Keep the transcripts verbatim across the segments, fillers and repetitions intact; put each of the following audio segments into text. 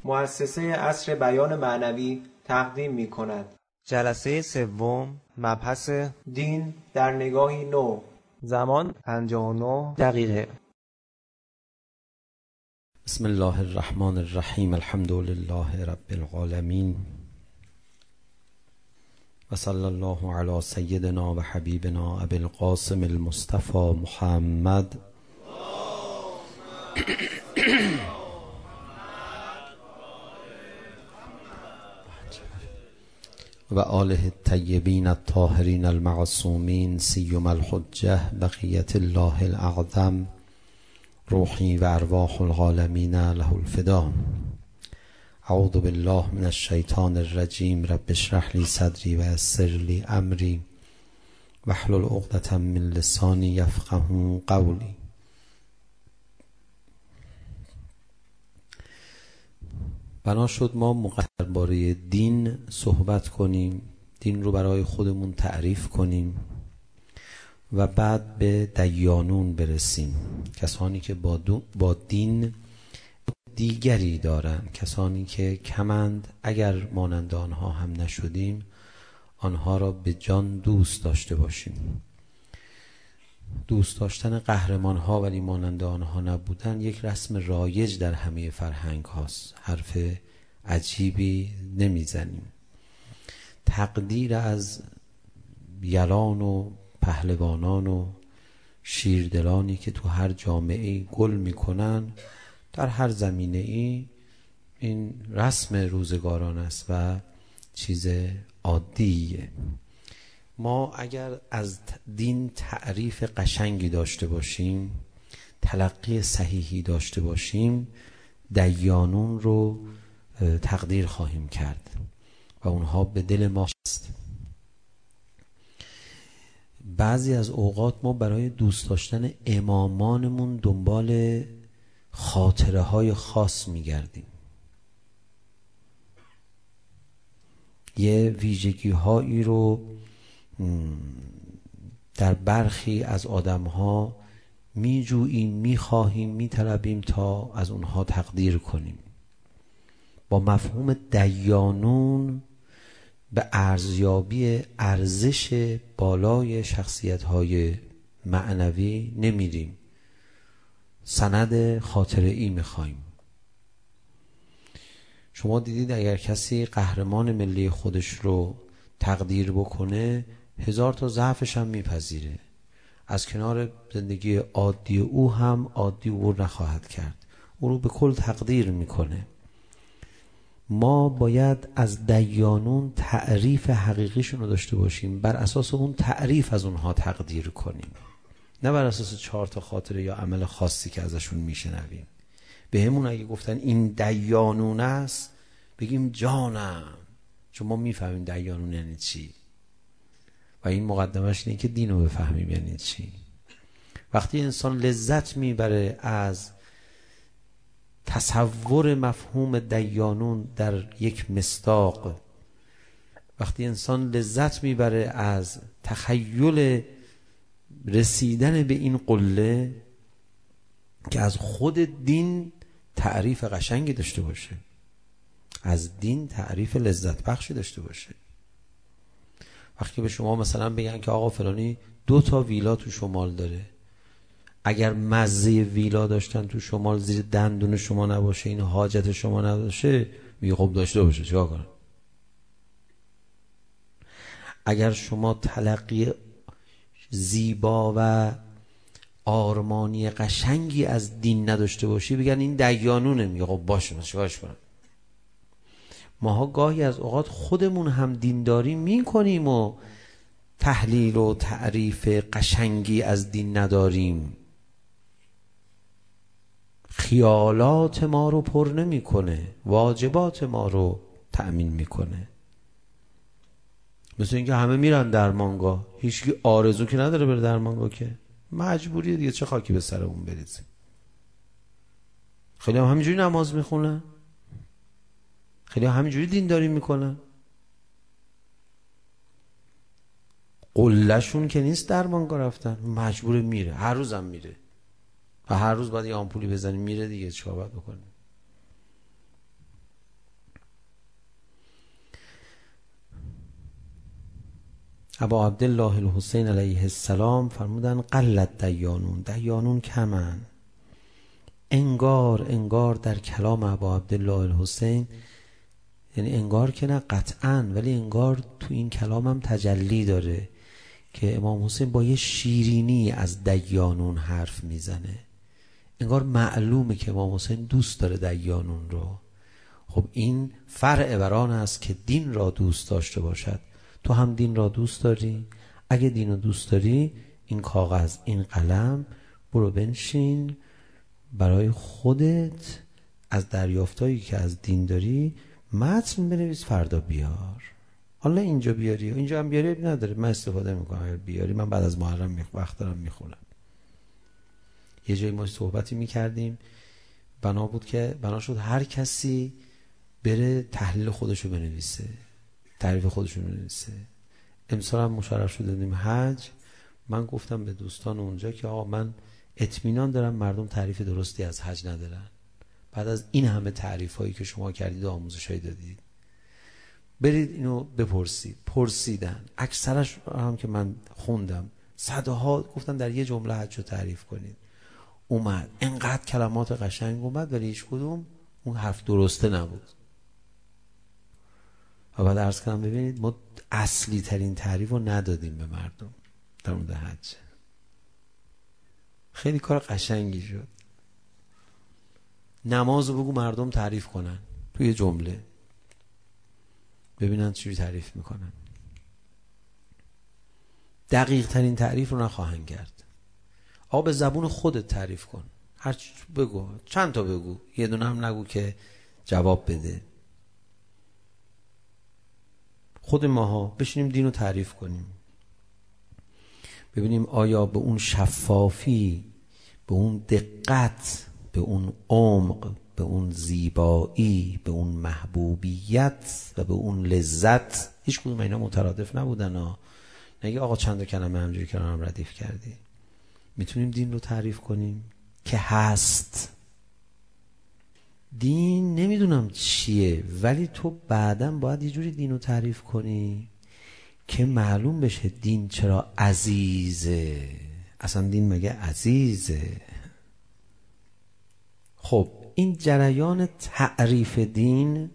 مؤسسه عصر بیان معنوی تقدیم می کند. جلسه سوم، مبحث دین در نگاهی نو. زمان پنجاه و نه دقیقه. بسم الله الرحمن الرحیم. الحمد لله رب العالمین و صلی الله علی سیدنا و حبیبنا ابی القاسم المصطفى محمد و آله الطیبین الطاهرین المعصومین سیما الحجة بقیة الله الاعظم روحی و ارواح العالمین له الفدا. اعوذ بالله من الشیطان الرجیم. رب اشرح لی صدری و یسر لی امری واحلل عقدة من لسانی یفقهوا قولی. بنا شد ما مقرر درباره دین صحبت کنیم، دین رو برای خودمون تعریف کنیم و بعد به دیانون برسیم، کسانی که با, با دین دیگری دارن، کسانی که کمند، اگر مانند آنها هم نشدیم آنها را به جان دوست داشته باشیم. دوست داشتن قهرمان ها ولی مانند آنها نبودن یک رسم رایج در همه فرهنگ هاست. حرف عجیبی نمیزنیم. تقدیر از یلان و پهلوانان و شیردلانی که تو هر جامعه گل میکنن در هر زمینه ای، این رسم روزگاران است و چیز عادیه. ما اگر از دین تعریف قشنگی داشته باشیم، تلقی صحیحی داشته باشیم، دیانون رو تقدیر خواهیم کرد و اونها به دل ما هست. بعضی از اوقات ما برای دوست داشتن امامانمون دنبال خاطره های خاص میگردیم. یه ویژگی هایی رو در برخی از آدم ها می جوییم، می خواهیم، می طلبیم تا از اونها تقدیر کنیم. با مفهوم دیانون به ارزیابی ارزش بالای شخصیت های معنوی نمیریم، سند خاطره ای می خواهیم. شما دیدید اگر کسی قهرمان ملی خودش رو تقدیر بکنه هزار تا ضعفش هم میپذیره، از کنار زندگی عادی او هم عادی عبور نخواهد کرد، او رو به کل تقدیر میکنه. ما باید از دیانون تعریف حقیقیشون رو داشته باشیم، بر اساس اون تعریف از اونها تقدیر کنیم، نه بر اساس چهار تا خاطره یا عمل خاصی که ازشون میشنویم. به همون اگه گفتن این دیانون است بگیم جانم، چون ما میفهمیم دیانون یعنی چی و این مقدمش اینه که دین رو بفهمیم یعنی چی. وقتی انسان لذت میبره از تصور مفهوم دیانون در یک مصداق، وقتی انسان لذت میبره از تخیل رسیدن به این قله که از خود دین تعریف قشنگی داشته باشه، از دین تعریف لذت بخشی داشته باشه. وقتی به شما مثلا بگن که آقا فلانی دو تا ویلا تو شمال داره، اگر مزه ویلا داشتن تو شمال زیر دندون شما نباشه، این حاجت شما نداشه، میگه خب داشته باشه، چیکار کنم؟ اگر شما تلقی زیبا و آرمانی قشنگی از دین نداشته باشی بگن این دیانونه، میگه خب باشه، چیکارش کنم؟ ماها گاهی از اوقات خودمون هم دینداری میکنیم و تحلیل و تعریف قشنگی از دین نداریم. خیالات ما رو پر نمیکنه، واجبات ما رو تأمین میکنه. مثل اینکه همه میرن درمانگاه، هیچکی آرزو که نداره بره درمانگاه، که مجبوریه دیگه، چه خاکی به سرمون بریزه. خیلی هم همینجوری نماز میخونن، خیلی هم همینجوری دینداری میکنن، قلهشون که نیست درمانگاه رفتن، مجبور میره، هر روزم میره و هر روز باید یه آمپولی بزنیم میره دیگه، چیکار باید بکنیم؟ ابا عبدالله الحسین علیه السلام فرمودن قلت دیانون، دیانون کمن. انگار انگار در کلام ابا عبدالله الحسین، یعنی انگار که نه قطعاً، ولی انگار تو این کلام هم تجلی داره که امام حسین با یه شیرینی از دیانون حرف میزنه. انگار معلومه که امام حسین دوست داره دیانون رو. خب این فرع بران است که دین را دوست داشته باشد. تو هم دین را دوست داری؟ اگه دین رو دوست داری، این کاغذ، این قلم، برو بنشین برای خودت از دریافتایی که از دین داری متن بنویس، فردا بیار. حالا اینجا بیاری، اینجا هم بیاری نداره، من استفاده میکنم. اگر بیاری من بعد از محرم وقت دارم میخونم. یه جایی ما صحبتی میکردیم، بنا بود که بنا شد هر کسی بره تحلیل خودشو بنویسه، تعریف خودشو بنویسه. امسال هم مشرف شده دادیم حج. من گفتم به دوستان اونجا که آقا من اطمینان دارم مردم تعریف درستی از حج ندارن. بعد از این همه تعریف هایی که شما کردید و آموزش هایی دادید، برید اینو بپرسید. پرسیدن اکثرش هم که من خوندم، صدها گفتن در یه جمله حج رو تعریف کنید. اومد انقدر کلمات قشنگ اومد، ولی هیچ کدوم اون حرف درسته نبود. و بعد عرض کردم ببینید ما اصلی ترین تعریف رو ندادیم به مردم در مورد حج. خیلی کار قشنگی شد. نماز رو بگو مردم تعریف کنن توی جمله، ببینن چجوری تعریف میکنن. دقیق ترین تعریف رو نخواهند کرد. آقا به زبون خودت تعریف کن، هر چی بگو، چند تا بگو، یه دونه هم نگو که جواب بده. خود ماها بشینیم دین رو تعریف کنیم، ببینیم آیا به اون شفافی، به اون دقت، به اون عمق، به اون زیبایی، به اون محبوبیت و به اون لذت، هیچ کدوم اینا مترادف نبودن ها. نگه آقا چند تا کلمه همجوری که هم ردیف کردی. میتونیم دین رو تعریف کنیم که هست. دین نمیدونم چیه، ولی تو بعداً باید یه جوری دین رو تعریف کنی که معلوم بشه دین چرا عزیزه. اصلا دین مگه عزیزه؟ خب این جریان تعریف دین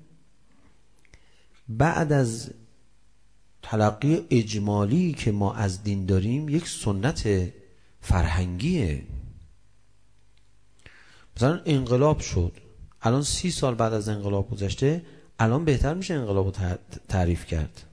بعد از تلقی اجمالی که ما از دین داریم یک سنت فرهنگیه. مثلا انقلاب شد، الان سی سال بعد از انقلاب گذشته، الان بهتر میشه انقلاب رو تعریف کرد.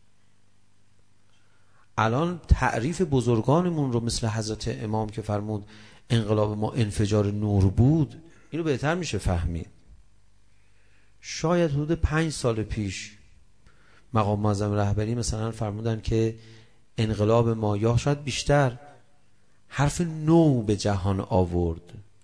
الان تعریف بزرگانمون رو مثل حضرت امام که فرمود انقلاب ما انفجار نور بود، اینو بهتر میشه فهمید. شاید حدود پنج سال پیش مقام معظم رهبری مثلا فرمودن که انقلاب ما، یا شاید بیشتر، حرف نو به جهان آورد.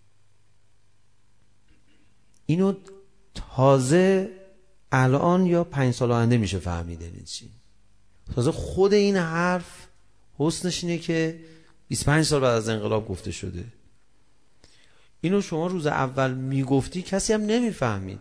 اینو تازه الان یا پنج سال آینده میشه فهمیده این چی. تازه خود این حرف حسنش اینه که بیست و پنج سال بعد از انقلاب گفته شده. اینو شما روز اول میگفتی کسی هم نمیفهمید.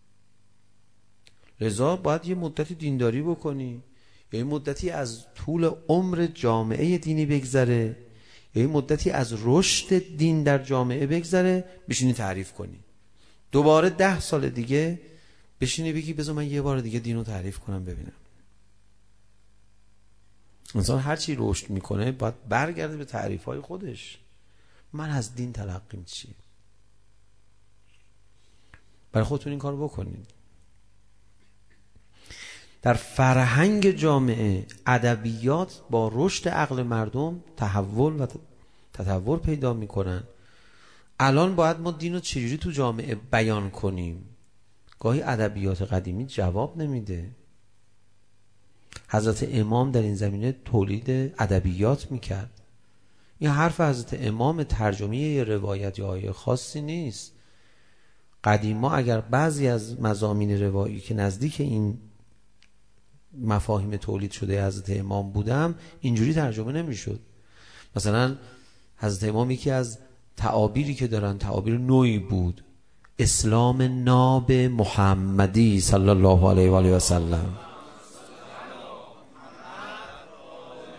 لذا باید یه مدتی دینداری بکنی، یا یه مدتی از طول عمر جامعه دینی بگذره، یا یه مدتی از رشد دین در جامعه بگذره، بشینی تعریف کنی. دوباره ده سال دیگه بشینی بگی بذار من یه بار دیگه دینو تعریف کنم ببینم. انسان هر چی رشد میکنه باید برگرده به تعریفهای خودش. من از دین تلقیم چیه؟ برای خودتون این کار بکنید. در فرهنگ جامعه ادبیات با رشد عقل مردم تحول و تطور پیدا میکنن. الان باید ما دین رو چجوری تو جامعه بیان کنیم؟ گاهی ادبیات قدیمی جواب نمیده. حضرت امام در این زمینه تولید ادبیات میکرد. این حرف حضرت امام ترجمه یه روایت یا آیه خاصی نیست. قدیما اگر بعضی از مضامین روایی که نزدیک این مفاهیم تولید شده حضرت امام بودم اینجوری ترجمه نمیشد. مثلا حضرت امام یکی از تعابیری که دارن تعابیر نوعی بود، اسلام ناب محمدی صلی الله علیه و آله و سلم.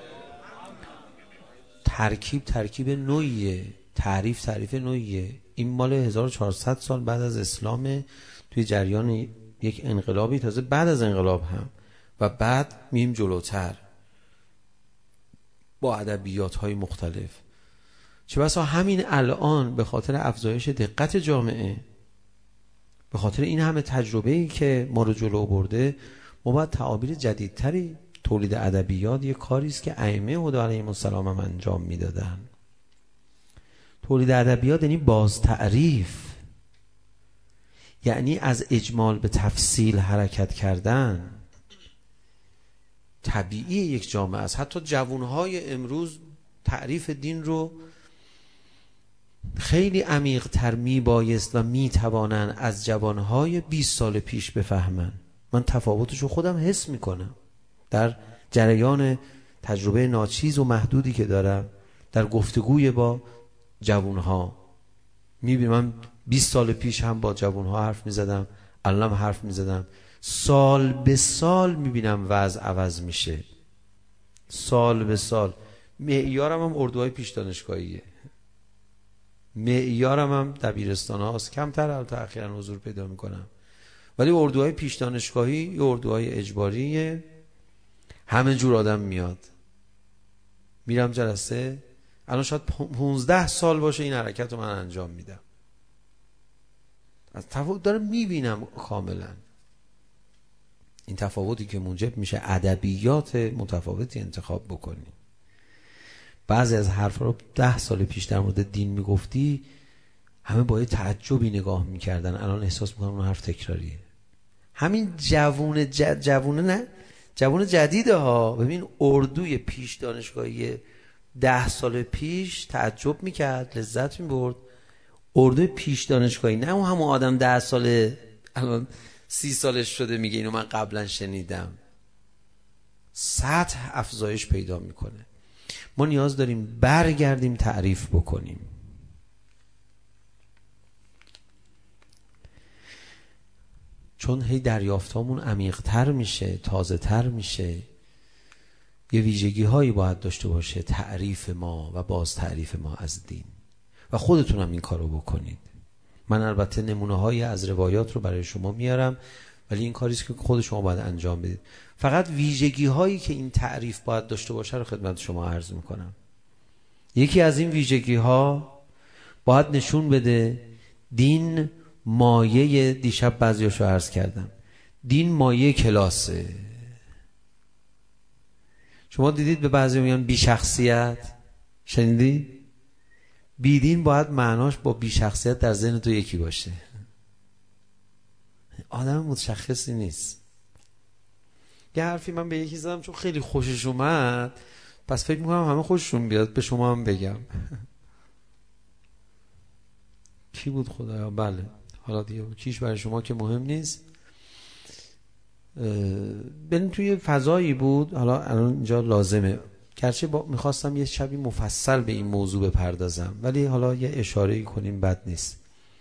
ترکیب ترکیب نوعیه، تعریف تعریف نوعیه. این مال هزار و چهارصد سال بعد از اسلام، توی جریان یک انقلابی، تازه بعد از انقلاب هم و بعد میم جلوتر با ادبیات های مختلف. چه بسا همین الان به خاطر افزایش دقت جامعه، به خاطر این همه تجربه‌ای که ما رو جلو برده، ما باید تعابیر جدیدتری تولید ادبیات. یک کاری است که ائمه هدی علیهم السلام هم انجام میدادن. تولید ادبیات یعنی باز تعریف، یعنی از اجمال به تفصیل حرکت کردن. طبیعی یک جامعه است. حتی جوانهای امروز تعریف دین رو خیلی عمیق تر می بایست و می توانن از جوانهای بیست سال پیش بفهمن. من تفاوتش رو خودم حس می کنم در جریان تجربه ناچیز و محدودی که دارم در گفتگوی با جوانها. می بینم من بیست سال پیش هم با جوانها حرف می زدم، الانم حرف می زدم. سال به سال می بینم وضع عوض میشه، سال به سال. معیارم هم اردوهای پیش دانشگاهیه، معیارم هم دبیرستان هاست. کمتر البته اخیراً حضور پیدا میکنم، ولی اردوهای پیش دانشگاهی یا اردوهای اجباریه. همه جور آدم میاد، میرم جلسه. الان شاید پونزده سال باشه این حرکت رو من انجام میدم. از تفاوت دارم میبینم کاملا. این تفاوتی که موجب میشه ادبیات متفاوتی انتخاب بکنی. بعضی از حرفا رو ده سال پیش در مورد دین میگفتی، همه با یه تعجبی نگاه میکردن. الان احساس میکنم اون حرف تکراریه. همین جوون جد جوونه نه جوون جدیده ها. ببین اردوی پیش دانشگاهی ده سال پیش تعجب میکرد، لذت میبرد. اردوی پیش دانشگاهی نه اون همون آدم ده ساله الان سی سالش شده میگه اینو من قبلا شنیدم. سطح افزایش پیدا میکنه. ما نیاز داریم برگردیم تعریف بکنیم. چون هی دریافتامون عمیق‌تر میشه، تازه‌تر میشه. یه ویژگی هایی باید داشته باشه تعریف ما و باز تعریف ما از دین، و خودتونم این کارو بکنید. من البته نمونه هایی از روایات رو برای شما میارم، ولی این کاریست که خود شما باید انجام بدید. فقط ویژگی هایی که این تعریف باید داشته باشه رو خدمت شما عرض میکنم. یکی از این ویژگی ها باید نشون بده دین مایه، دیشب بعضیاشو عرض کردم، دین مایه کلاسه. شما دیدید به بعضی میگن بی شخصیت، شنیدی؟ بی دین باید معناش با بی شخصیت در ذهن تو یکی باشه. آدم متشخصی نیست. یه حرفی من به یکی زدم چون خیلی خوشش اومد، پس فکر میکنم همه خوششون بیاد، به شما هم بگم. کی بود خدایا؟ بله حالا دیگه کیش برای شما که مهم نیست. بریم توی فضایی بود، حالا الان اینجا لازمه، گرچه با میخواستم یه شبی مفصل به این موضوع بپردازم، ولی حالا یه اشاره‌ای کنیم بد نیست.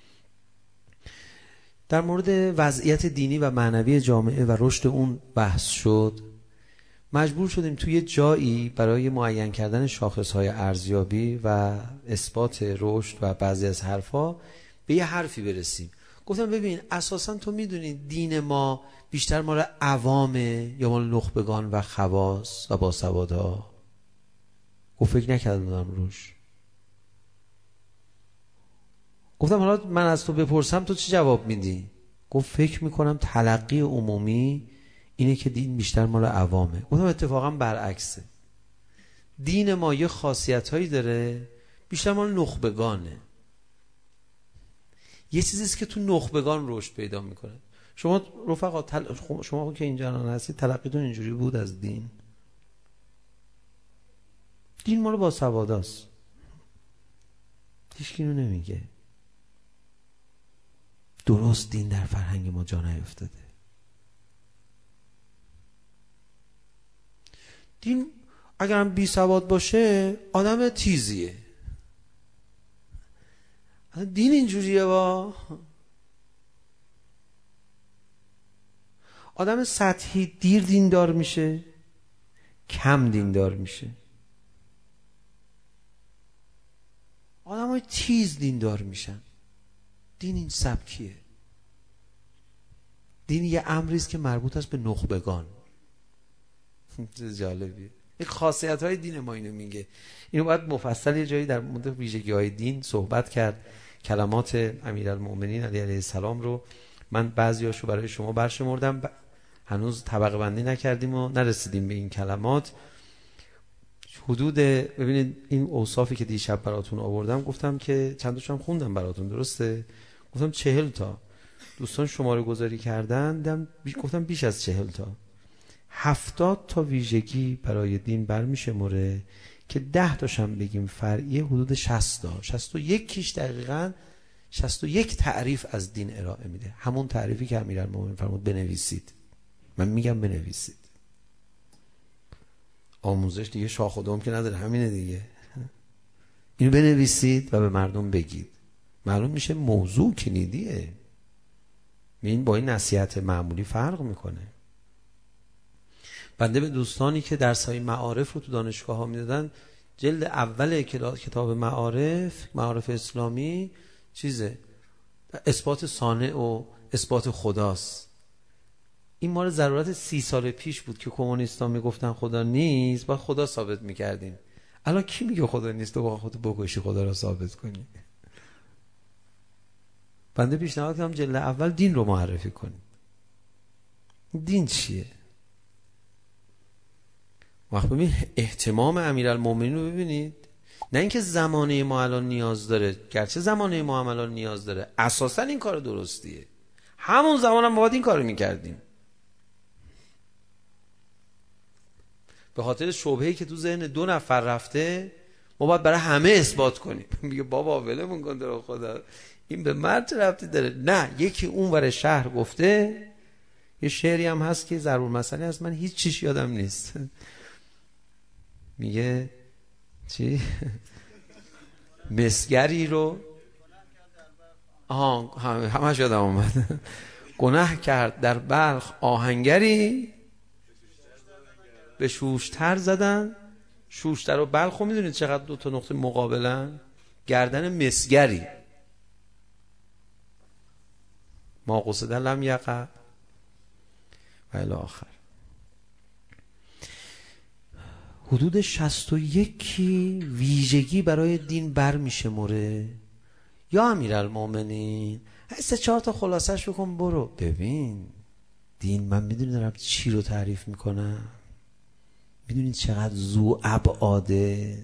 در مورد وضعیت دینی و معنوی جامعه و رشد اون بحث شد. مجبور شدیم توی جایی برای معین کردن شاخصهای ارزیابی و اثبات رشد و بعضی از حرفا به یه حرفی برسیم. گفتم ببین اساسا تو میدونی دین ما بیشتر مال عوامه یا مال نخبگان و خواص و باسوادها؟ گفت فکر نکردم روش. گفتم حالا من از تو بپرسم تو چی جواب میدی؟ گفت فکر میکنم تلقی عمومی اینه که دین بیشتر مال عوامه. گفتم اتفاقا برعکسه. دین ما یه خاصیتایی داره بیشتر مال نخبگانه. یه چیزیست که تو نخبگان رشد پیدا میکنه. شما رفقا تل... شما که اینجا هستید تلقیتون اینجوری بود از دین؟ دین مال باسواداست. هیچ کی اینو نمیگه. درست دین در فرهنگ ما جا نیفتاده. دین اگرم بی سواد باشه آدم تیزیه. دین اینجوریه با آدم سطحی دیر دیندار میشه، کم دیندار میشه. های تیز دیندار میشن. دین این سبکیه. دین یه امریست که مربوط است به نخبگان. جالبیه. این خاصیت های دین ما اینو میگه. اینو باید مفصل یه جایی در مورد ویژگی های دین صحبت کرد. کلمات امیرالمؤمنین علی علیه السلام رو من بعضیاشو برای شما برشمردم. ب... هنوز طبقه بندی نکردیم و نرسیدیم به این کلمات. حدود ببینید این اوصافی که دیشب براتون آوردم، گفتم که چند تاشو هم خوندم براتون، درسته؟ گفتم چهل تا. دوستان شماره گذاری کردن، دیدم گفتم بیش از چهل تا. هفتاد تا ویژگی برای دین برمیشه موره که ده تاشم بگیم فرعی، حدود شصت تا. شصت و یک کیش دقیقاً شصت و یک تعریف از دین ارائه میده. همون تعریفی که امیرالمومنین فرمود بنویسید. من میگم بنویسید. آموزش دیگه شاخ و دم که نداره، همینه دیگه. اینو بنویسید و به مردم بگید. معلوم میشه موضوع کلیدیه. این با این نصیحت معمولی فرق میکنه. بنده به دوستانی که درس‌های معارف رو تو دانشگاه ها میدادن، جلد اول کتاب معارف، معارف اسلامی، چیزه اثبات صانع و اثبات خداست. این مال ضرورت سی سال پیش بود که کمونیستا میگفتن خدا نیست، باید خدا ثابت میکردیم. الان کی میگه خدا نیست؟ تو با خودت بکشی خدا رو ثابت کنی. بنده پیشنهاد کردم جلد اول دین رو معرفی کنیم. دین چیه؟ وقت ببین اهتمام امیرالمومنین رو ببینید. نه اینکه زمانه ما الان نیاز داره، گرچه زمانه ما هم الان نیاز داره، اساسا این کار درستیه. همون زمان هم باید این کار میکردیم. به خاطر شبهه‌ای که تو ذهن دو نفر رفته، ما باید برای همه اثبات کنیم. میگه بابا ولمون کن در خدا، این به مرد ربطی داره. نه، یکی اون ور شهر گفته. یه شعری هم هست که ضرور مسئله هست، من هیچ چیش یادم نیست. میگه چی؟ مسگری رو آها همش یادم اومد. گناه کرد در بلخ آهنگری، به شوشتر زدن. شوشتر و بلخ رو میدونید چقدر دو تا نقطه مقابلن؟ گردن مسگری. ما قصد لم یقع و الی آخر. حدود شصت و یک ویژگی برای دین بر میشه موره. یا امیرالمومنین سه چهار تا خلاصش بکن برو. ببین دین، من میدونی دارم چی رو تعریف میکنم؟ میدونید چقدر ذو ابعاده؟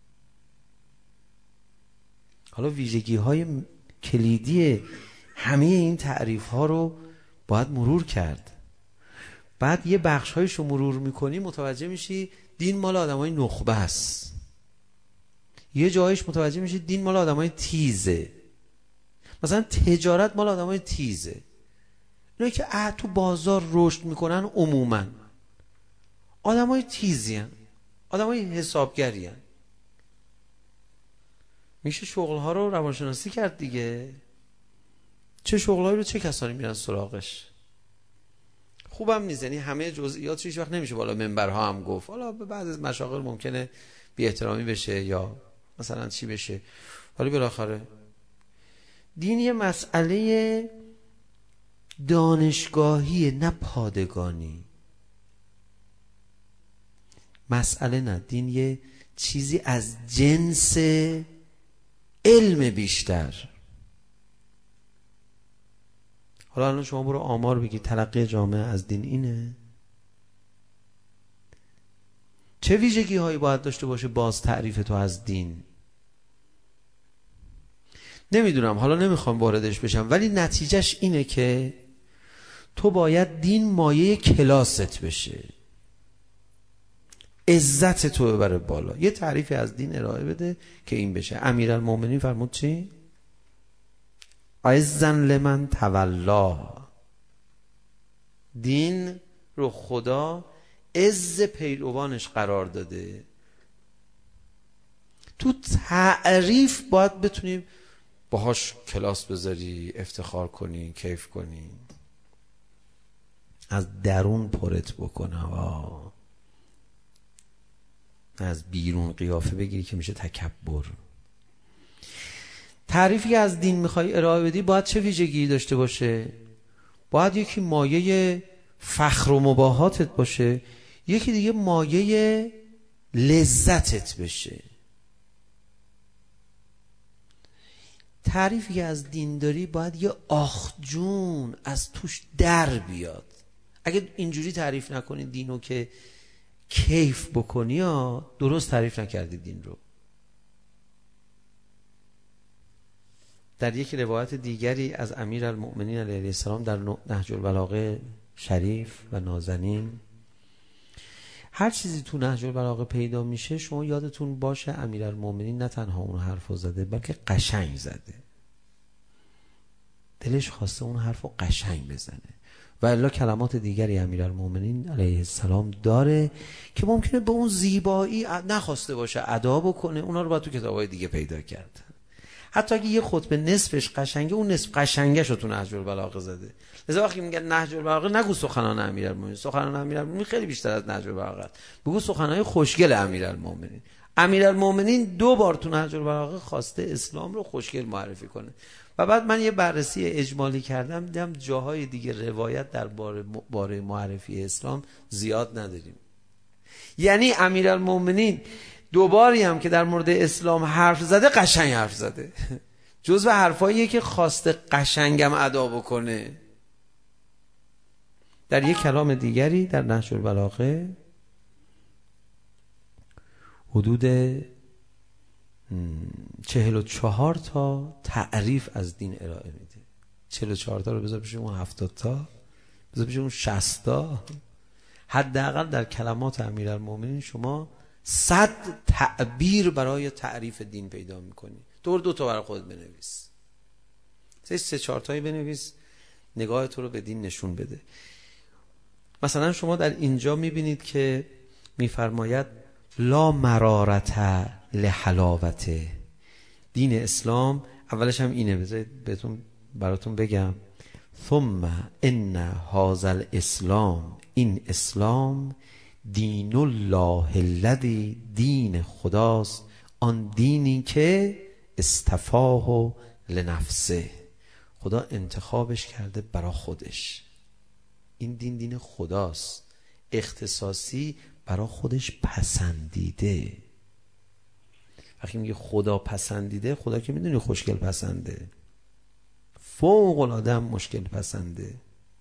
حالا ویژگی های کلیدی همه این تعریف ها رو باید مرور کرد. بعد یه بخش هایش رو مرور میکنی، متوجه میشی دین مال آدم های نخبه است. یه جایش متوجه میشی دین مال آدم های تیزه. مثلا تجارت مال آدم های تیزه. اینایی که اه تو بازار رشد میکنن عموما آدم های تیزی هن. آدم های حسابگری هن. میشه شغلها رو روانشناسی کرد دیگه. چه شغلهایی رو چه کسانی میرن سراغش؟ خوبم نیست، یعنی همه جزئیاتش هیچ وقت نمیشه بالا منبرها هم گفت. حالا به بعض از مشاغل ممکنه بی احترامی بشه یا مثلا چی بشه، ولی بالاخره دین یه مسئله دانشگاهی، نه پادگانی. مسئله نه، دین یه چیزی از جنس علم بیشتر. حالا الان شما برو آمار بگی تلقی جامعه از دین اینه. چه ویژگی هایی باید داشته باشه باز تعریف تو از دین؟ نمیدونم، حالا نمیخوام واردش بشم، ولی نتیجهش اینه که تو باید دین مایه کلاست بشه، عزت تو ببره بالا. یه تعریفی از دین ارائه بده که این بشه. امیرالمومنین فرمود چی؟ عزن لمن تولا. دین رو خدا عز پیروانش قرار داده. تو تعریف باید بتونیم باهاش کلاس بذاری، افتخار کنی، کیف کنی، از درون پرت بکنه ها. از بیرون قیافه بگیری که میشه تکبر. تعریفی که از دین میخوای ارائه بدی باید چه ویژگی داشته باشه؟ باید یکی مایه فخر و مباهاتت باشه، یکی دیگه مایه لذتت بشه. تعریفی که از دین داری باید یه آخ جون از توش در بیاد. اگه اینجوری تعریف نکنی دینو که کیف بکنی ها، درست تعریف نکردی دین رو. در یک روایت دیگری از امیرالمؤمنین علیه السلام در نهج البلاغه شریف و نازنین، هر چیزی تو نهج البلاغه پیدا میشه شما یادتون باشه امیرالمؤمنین نه تنها اون حرفو زده بلکه قشنگ زده، دلش خواسته اون حرفو قشنگ بزنه. و الا کلمات دیگری امیرالمؤمنین علیه السلام داره که ممکنه به اون زیبایی نخواسته باشه ادا بکنه، اونا رو باید تو کتابای دیگه پیدا کرد. حتی اگه یه خطبه نصفش قشنگه، اون نصف قشنگش رو تو نهج البلاغه زده. لذا وقتی میگن نهج البلاغه نگو سخنان امیرالمؤمنین، سخنان امیرالمؤمنین خیلی بیشتر از نهج البلاغه است، بگو سخنهای خوشگل امیرالمؤمنین. امیرالمؤمنین دو بار تو نهج البلاغه خواسته اسلام رو خوشگل معرفی کنه. و بعد من یه بررسی اجمالی کردم، دیدم جاهای دیگه روایت در باره معرفی اسلام زیاد نداریم. یعنی امیرالمؤمنین دوباری هم که در مورد اسلام حرف زده قشنگ حرف زده، جزو حرفاییه که خواسته قشنگم ادا بکنه. در یک کلام دیگری در نهج البلاغه حدود چهل و چهار تا تعریف از دین ارائه میده. چهل و چهار تا رو بذار پیش اون هفتاد تا، بذار پیش اون شصت تا. حداقل در کلمات امیرالمؤمنین شما صد تعبیر برای تعریف دین پیدا میکنی. دور دو تا برای خودت بنویس، سه سه چهار تایی بنویس، نگاه تو رو به دین نشون بده. مثلا شما در اینجا میبینید که میفرماید لا مرارت لحلاوته. دین اسلام اولش هم اینه، بذارید بهتون براتون بگم. ثم ان هذا الاسلام، این اسلام دین الله الذی، دین خداست، آن دینی که اصطفاه لنفسه، خدا انتخابش کرده برا خودش. این دین دین خداست، اختصاصی برا خودش پسندیده. وقتی میگه خدا پسندیده، خدا که میدونی خوشگل پسنده، فوق العاده مشکل پسنده.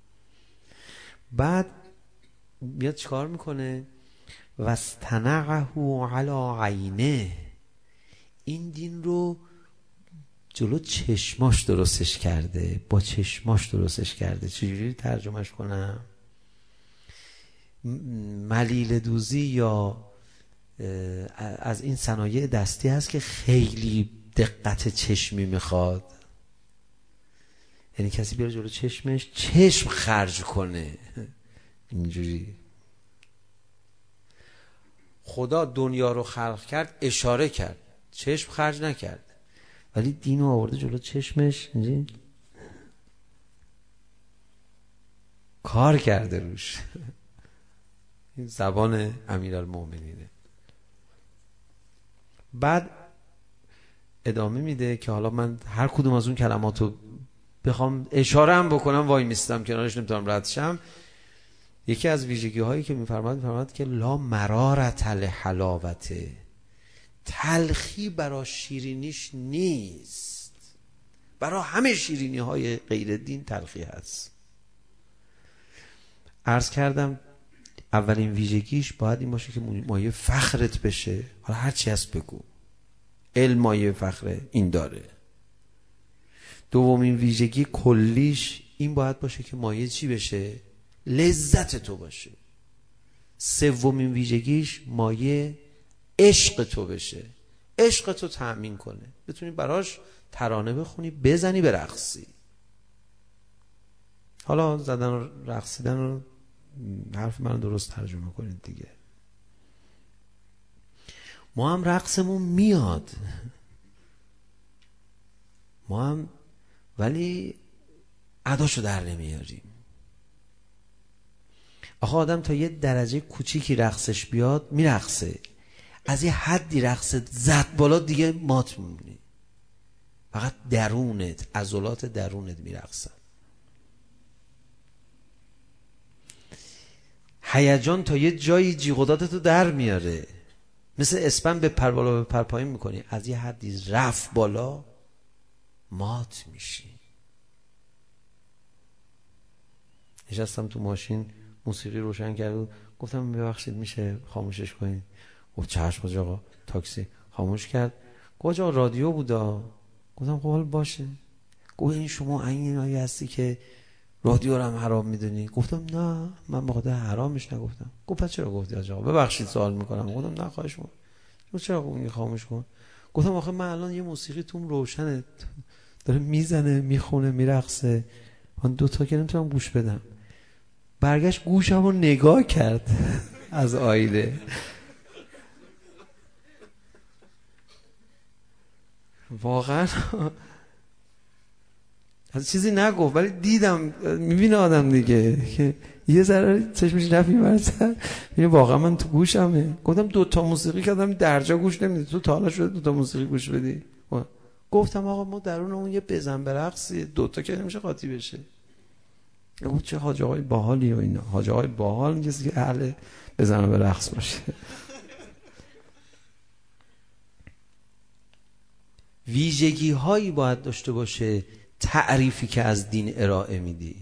بعد بیاد چیکار میکنه؟ واصطنعه علی عینه، این دین رو جلو چشماش درستش کرده، با چشماش درستش کرده. چجوری ترجمهش کنم؟ ملیل دوزی یا از این صنایع دستی هست که خیلی دقت چشمی میخواد، یعنی کسی بیاره جلو چشمش چشم خرج کنه. اینجوری خدا دنیا رو خلق کرد، اشاره کرد، چشم خرج نکرد، ولی دین رو آورده جلو چشمش، اینجوری کار کرده روش. این زبان امیرالمؤمنینه. بعد ادامه میده که حالا من هر کدوم از اون کلماتو بخوام اشاره هم بکنم وای میستم کنارش، نمیتونم رد شم. یکی از ویژگی هایی که میفرماد میفرماد که لا مرارت لحلاوته، تلخی برای شیرینیش نیست. برای همه شیرینی های غیر دین تلخی هست. عرض کردم اولین ویژگیش باید این باشه که مایه فخرت بشه. حالا هر چی هست بگو، علم مایه فخره، این داره. دومین ویژگی کلیش این باید باشه که مایه چی بشه؟ لذت تو باشه. سومین ویژگیش مایه عشق تو بشه، عشق تو تأمین کنه، بتونی براش ترانه بخونی، بزنی، برقصی. حالا زدن و رقصیدن رو حرف من درست ترجمه کنید دیگه. ما هم رقصمون میاد، ما هم، ولی اداشو در نمیاریم. آخه آدم تا یه درجه کوچیکی رقصش بیاد میرقصه، از یه حدی رقصت زد بالا دیگه مات میمونی. فقط درونت، عضلات درونت میرقصن. هیجان تا یه جایی جیغدادتو در میاره، مثل اسپن به پر بالا به پر پایین میکنی، از یه حدی رفت بالا مات میشی. نشستم تو ماشین، موسیقی روشن کرد، گفتم ببخشید میشه خاموشش کنید؟ گفت چشم حاج آقا. تاکسی خاموش کرد. گفت آقا رادیو بودا. گفتم خب حال باشه. گفت این شما این آیه هستی که رادیو رو هم حرام میدونی؟ گفتم نه من بخاطر حرامش نگفتم. گفت پس چرا گفتی حاج آقا؟ ببخشید سوال میکنم. گفتم نه خواهش میکنم. گفت چرا میگی خاموش کن؟ گفتم آخه من الان یه موسیقی توم روشنه، داره میزنه میخونه میرقصه، من دو تا که نمیتونم گوش بدم. برگشت گوشم رو نگاه کرد از آیله. واقعا از چیزی نگفت ولی دیدم، میبینه آدم دیگه که یه ذره چشمش رفت می‌برسن، میبینه واقعا من تو گوشمه. گفتم دو تا موسیقی کردم درجا گوش نمیدی، تو تا حالا شده دو تا موسیقی گوش بدی؟ گفتم آقا ما درونمون یه بزن برقصی، دو تا که نمیشه قاطی بشه. گفت چه حاج آقای باحالی و اینا. حاج آقای باحال کسی که اهل بزن برقص باشه. ویژگی هایی باید داشته باشه تعریفی که از دین ارائه میدی.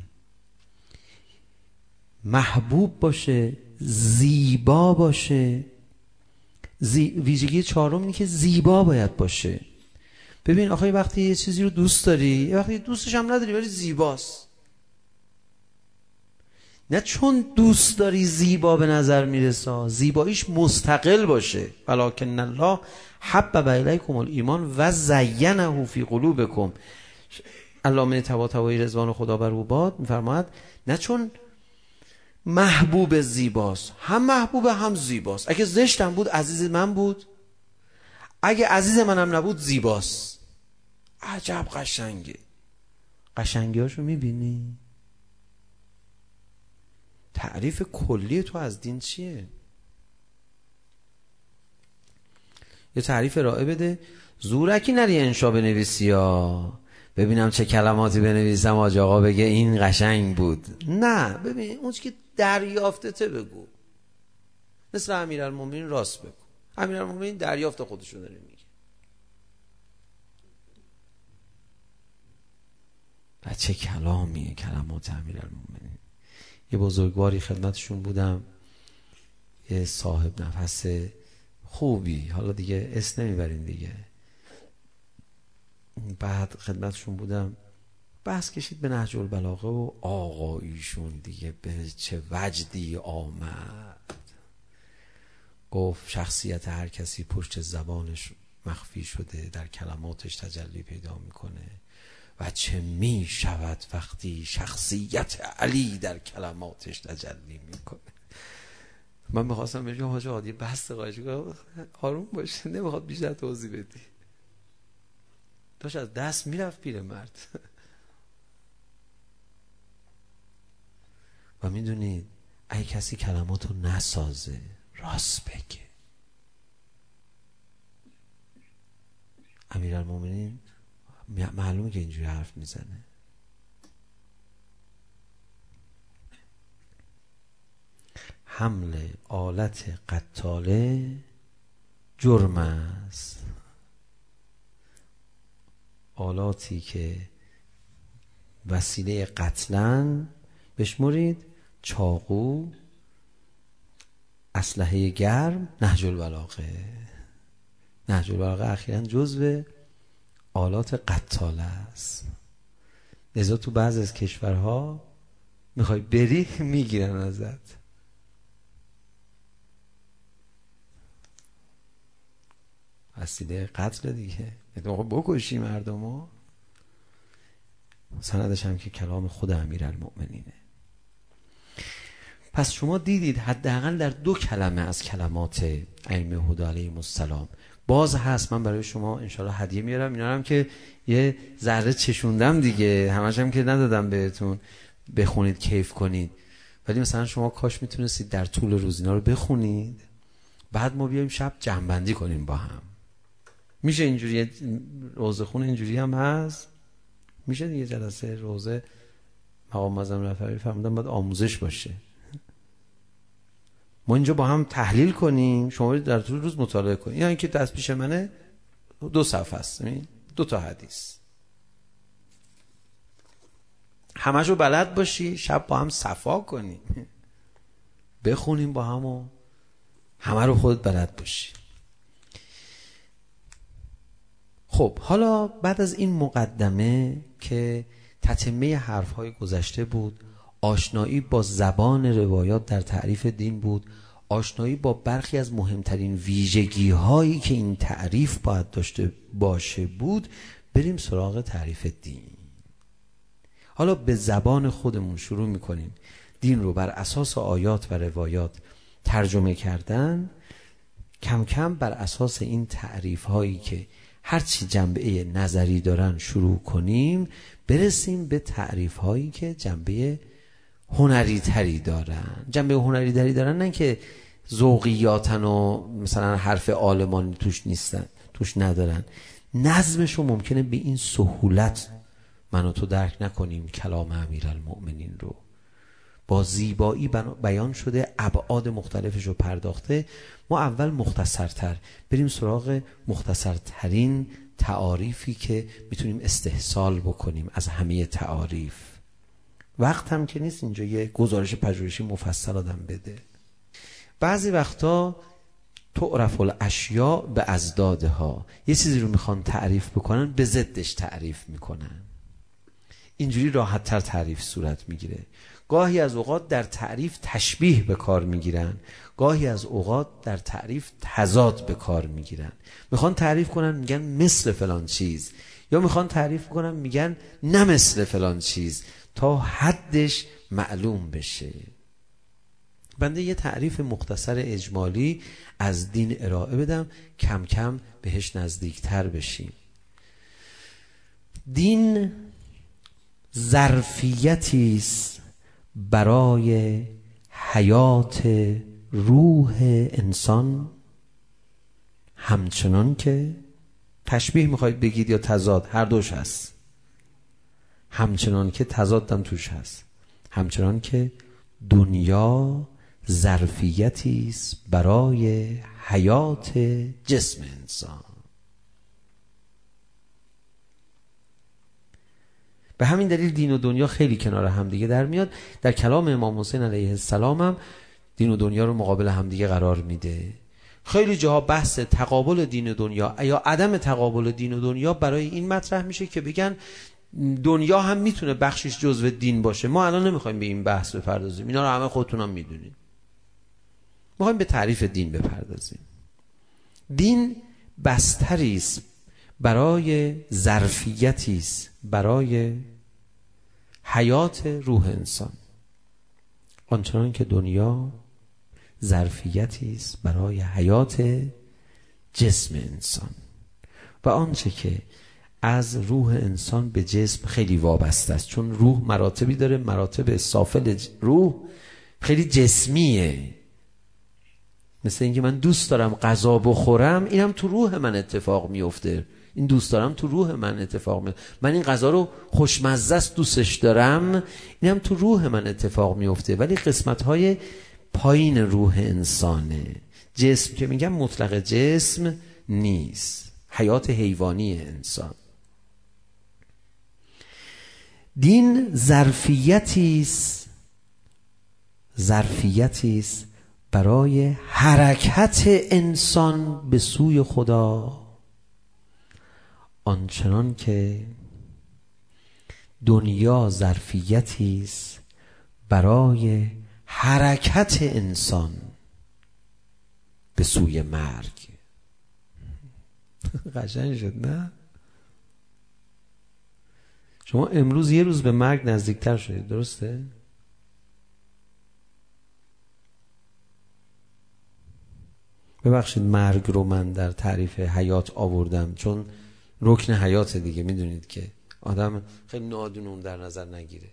محبوب باشه، زیبا باشه. زی... ویژگی چهارم اینه که زیبا باید باشه. ببین آخه وقتی یه چیزی رو دوست داری، یه وقتی دوستش هم نداری ولی زیباست. نه چون دوست داری زیبا به نظر میرسه، زیباییش مستقل باشه. ولکن الله حبب الیکم الایمان و زینه فی قلوبکم. علامه طباطبایی رضوان خدا بر او باد میفرماید نه چون محبوب زیباست، هم محبوب هم زیباست. اگه زشتم بود عزیز من بود، اگه عزیز منم نبود زیباست. عجب قشنگه. قشنگیاشو میبینی؟ تعریف کلی تو از دین چیه؟ یه تعریف ارائه بده. زورکی نری انشا بنویسی ها، ببینم چه کلماتی بنویسم حاج آقا بگه این قشنگ بود. نه، ببین اون که دریافتته بگو. مثل امیرالمومنین راست بگو. امیرالمومنین دریافت خودشون داره میگه. بچه کلامیه کلمات امیرالمومنین. یه بزرگواری خدمتشون بودم، یه صاحب نفس خوبی، حالا دیگه اسم نمیبرین دیگه. بعد خدمتشون بودم، بحث کشید به نهج البلاغه و آقاییشون دیگه به چه وجدی آمد. گفت شخصیت هر کسی پشت زبانش مخفی شده، در کلماتش تجلی پیدا میکنه و چه می شود وقتی شخصیت علی در کلماتش تجلی میکنه. من میخواستم بگم حاج آقا یه بحث قایش آروم باشه، نمیخواد بیشتر توضیح بدی. داشت از دست میرفت پیرمرد. و میدونید اگه کسی کلماتو نسازه راست بگه. امیرالمومنین معلومه که اینجوری حرف میزنه. حمل آلت قتاله جرم است. آلاتی که وسیله قتلن بشمرید: چاقو، اسلحه گرم. نهج البلاغه نهج البلاغه اخیراً جزو آلات قتاله است. لذا تو بعض از کشورها میخوای بری میگیرن ازت. وسیله قتل دیگه، میگه بکشی مردمو. سندش هم که کلام خود امیرالمؤمنینه. پس شما دیدید حداقل در دو کلمه از کلمات ائمه هدی علیهم السلام باز هست. من برای شما انشالله هدیه میارم، اینا هم که یه ذره چشوندم دیگه، همش هم که ندادم بهتون بخونید کیف کنید، ولی مثلا شما کاش میتونستید در طول روز اینا رو بخونید، بعد ما بیایم شب جمع بندی کنیم با هم. میشه اینجوری روزه خون اینجوری هم هست؟ میشه دیگه جلسه روزه مقام معظم رهبری فرمودن باید آموزش باشه. ما اینجا با هم تحلیل کنیم، شما در طول روز مطالعه کنید. یعنی که دست پیش منه دو صفحه است، دو تا حدیث، همشو بلد باشی، شب با هم صفا کنیم، بخونیم با هم و همه رو خودت بلد باشی. خب حالا بعد از این مقدمه که تتمه حرفهای گذشته بود، آشنایی با زبان روایات در تعریف دین بود، آشنایی با برخی از مهمترین ویژگی هایی که این تعریف باید داشته باشه بود، بریم سراغ تعریف دین. حالا به زبان خودمون شروع میکنیم دین رو بر اساس آیات و روایات ترجمه کردن، کم کم بر اساس این تعریف هایی که هرچی جنبه نظری دارن شروع کنیم، برسیم به تعریف هایی که جنبه هنری تری دارن. جنبه هنری تری دارن نه که ذوقیاتن و مثلا حرف عالمانی توش نیستن، توش ندارن. نظمشو ممکنه به این سهولت من و تو درک نکنیم. کلام امیرالمؤمنین رو با زیبایی بیان شده، ابعاد مختلفش رو پرداخته. ما اول مختصرتر بریم سراغ مختصرترین تعاریفی که میتونیم استحصال بکنیم از همه تعاریف. وقت هم که نیست اینجا یه گزارش پژوهشی مفصل آدم بده. بعضی وقتا تعرف الاشیاء به ازدادها، یه چیزی رو میخوان تعریف بکنن به ضدش تعریف میکنن. اینجوری راحت تر تعریف صورت میگیره. گاهی از اوقات در تعریف تشبیه به کار میگیرن، گاهی از اوقات در تعریف تضاد به کار میگیرن. میخوان تعریف کنن میگن مثل فلان چیز، یا میخوان تعریف کنن میگن نه مثل فلان چیز، تا حدش معلوم بشه. بنده یه تعریف مختصر اجمالی از دین ارائه بدم، کم کم بهش نزدیکتر بشیم. دین ظرفیتی است برای حیات روح انسان، همچنان که تشبیه میخواید بگید یا تضاد، هر دوش هست. همچنان که تضاد هم توش هست. همچنان که دنیا ظرفیتی است برای حیات جسم انسان. به همین دلیل دین و دنیا خیلی کنار همدیگه در میاد. در کلام امام حسین علیه السلام هم دین و دنیا رو مقابل همدیگه قرار میده. خیلی جاها بحث تقابل دین و دنیا یا عدم تقابل دین و دنیا برای این مطرح میشه که بگن دنیا هم میتونه بخشش جزو دین باشه. ما الان نمیخوایم به این بحث بپردازیم، اینا رو همه خودتون هم میدونید. میخوایم به تعریف دین بپردازیم. دین بستری است برای ظرفیتی است برای حیات روح انسان، آنچنان که دنیا ظرفیتی است برای حیات جسم انسان. و آنچه که از روح انسان به جسم خیلی وابسته است، چون روح مراتبی داره. مراتب سافل روح خیلی جسمیه. مثل اینکه من دوست دارم غذا بخورم، اینم تو روح من اتفاق میفته. این دوست دارم تو روح من اتفاق میفته. من این غذا رو خوشمزه است دوستش دارم، اینم تو روح من اتفاق میفته. ولی قسمت‌های پایین روح انسانه. جسم که میگم مطلق جسم نیست، حیات حیوانی انسان. دین ظرفیتی است ظرفیتی است برای حرکت انسان به سوی خدا، آنچنان که دنیا ظرفیتی است برای حرکت انسان به سوی مرگ. قشنگ شد نه؟ شما امروز یه روز به مرگ نزدیکتر شدید، درسته؟ ببخشید مرگ رو من در تعریف حیات آوردم، چون رکن حیات دیگه، میدونید که آدم خیلی نادون در نظر نگیره.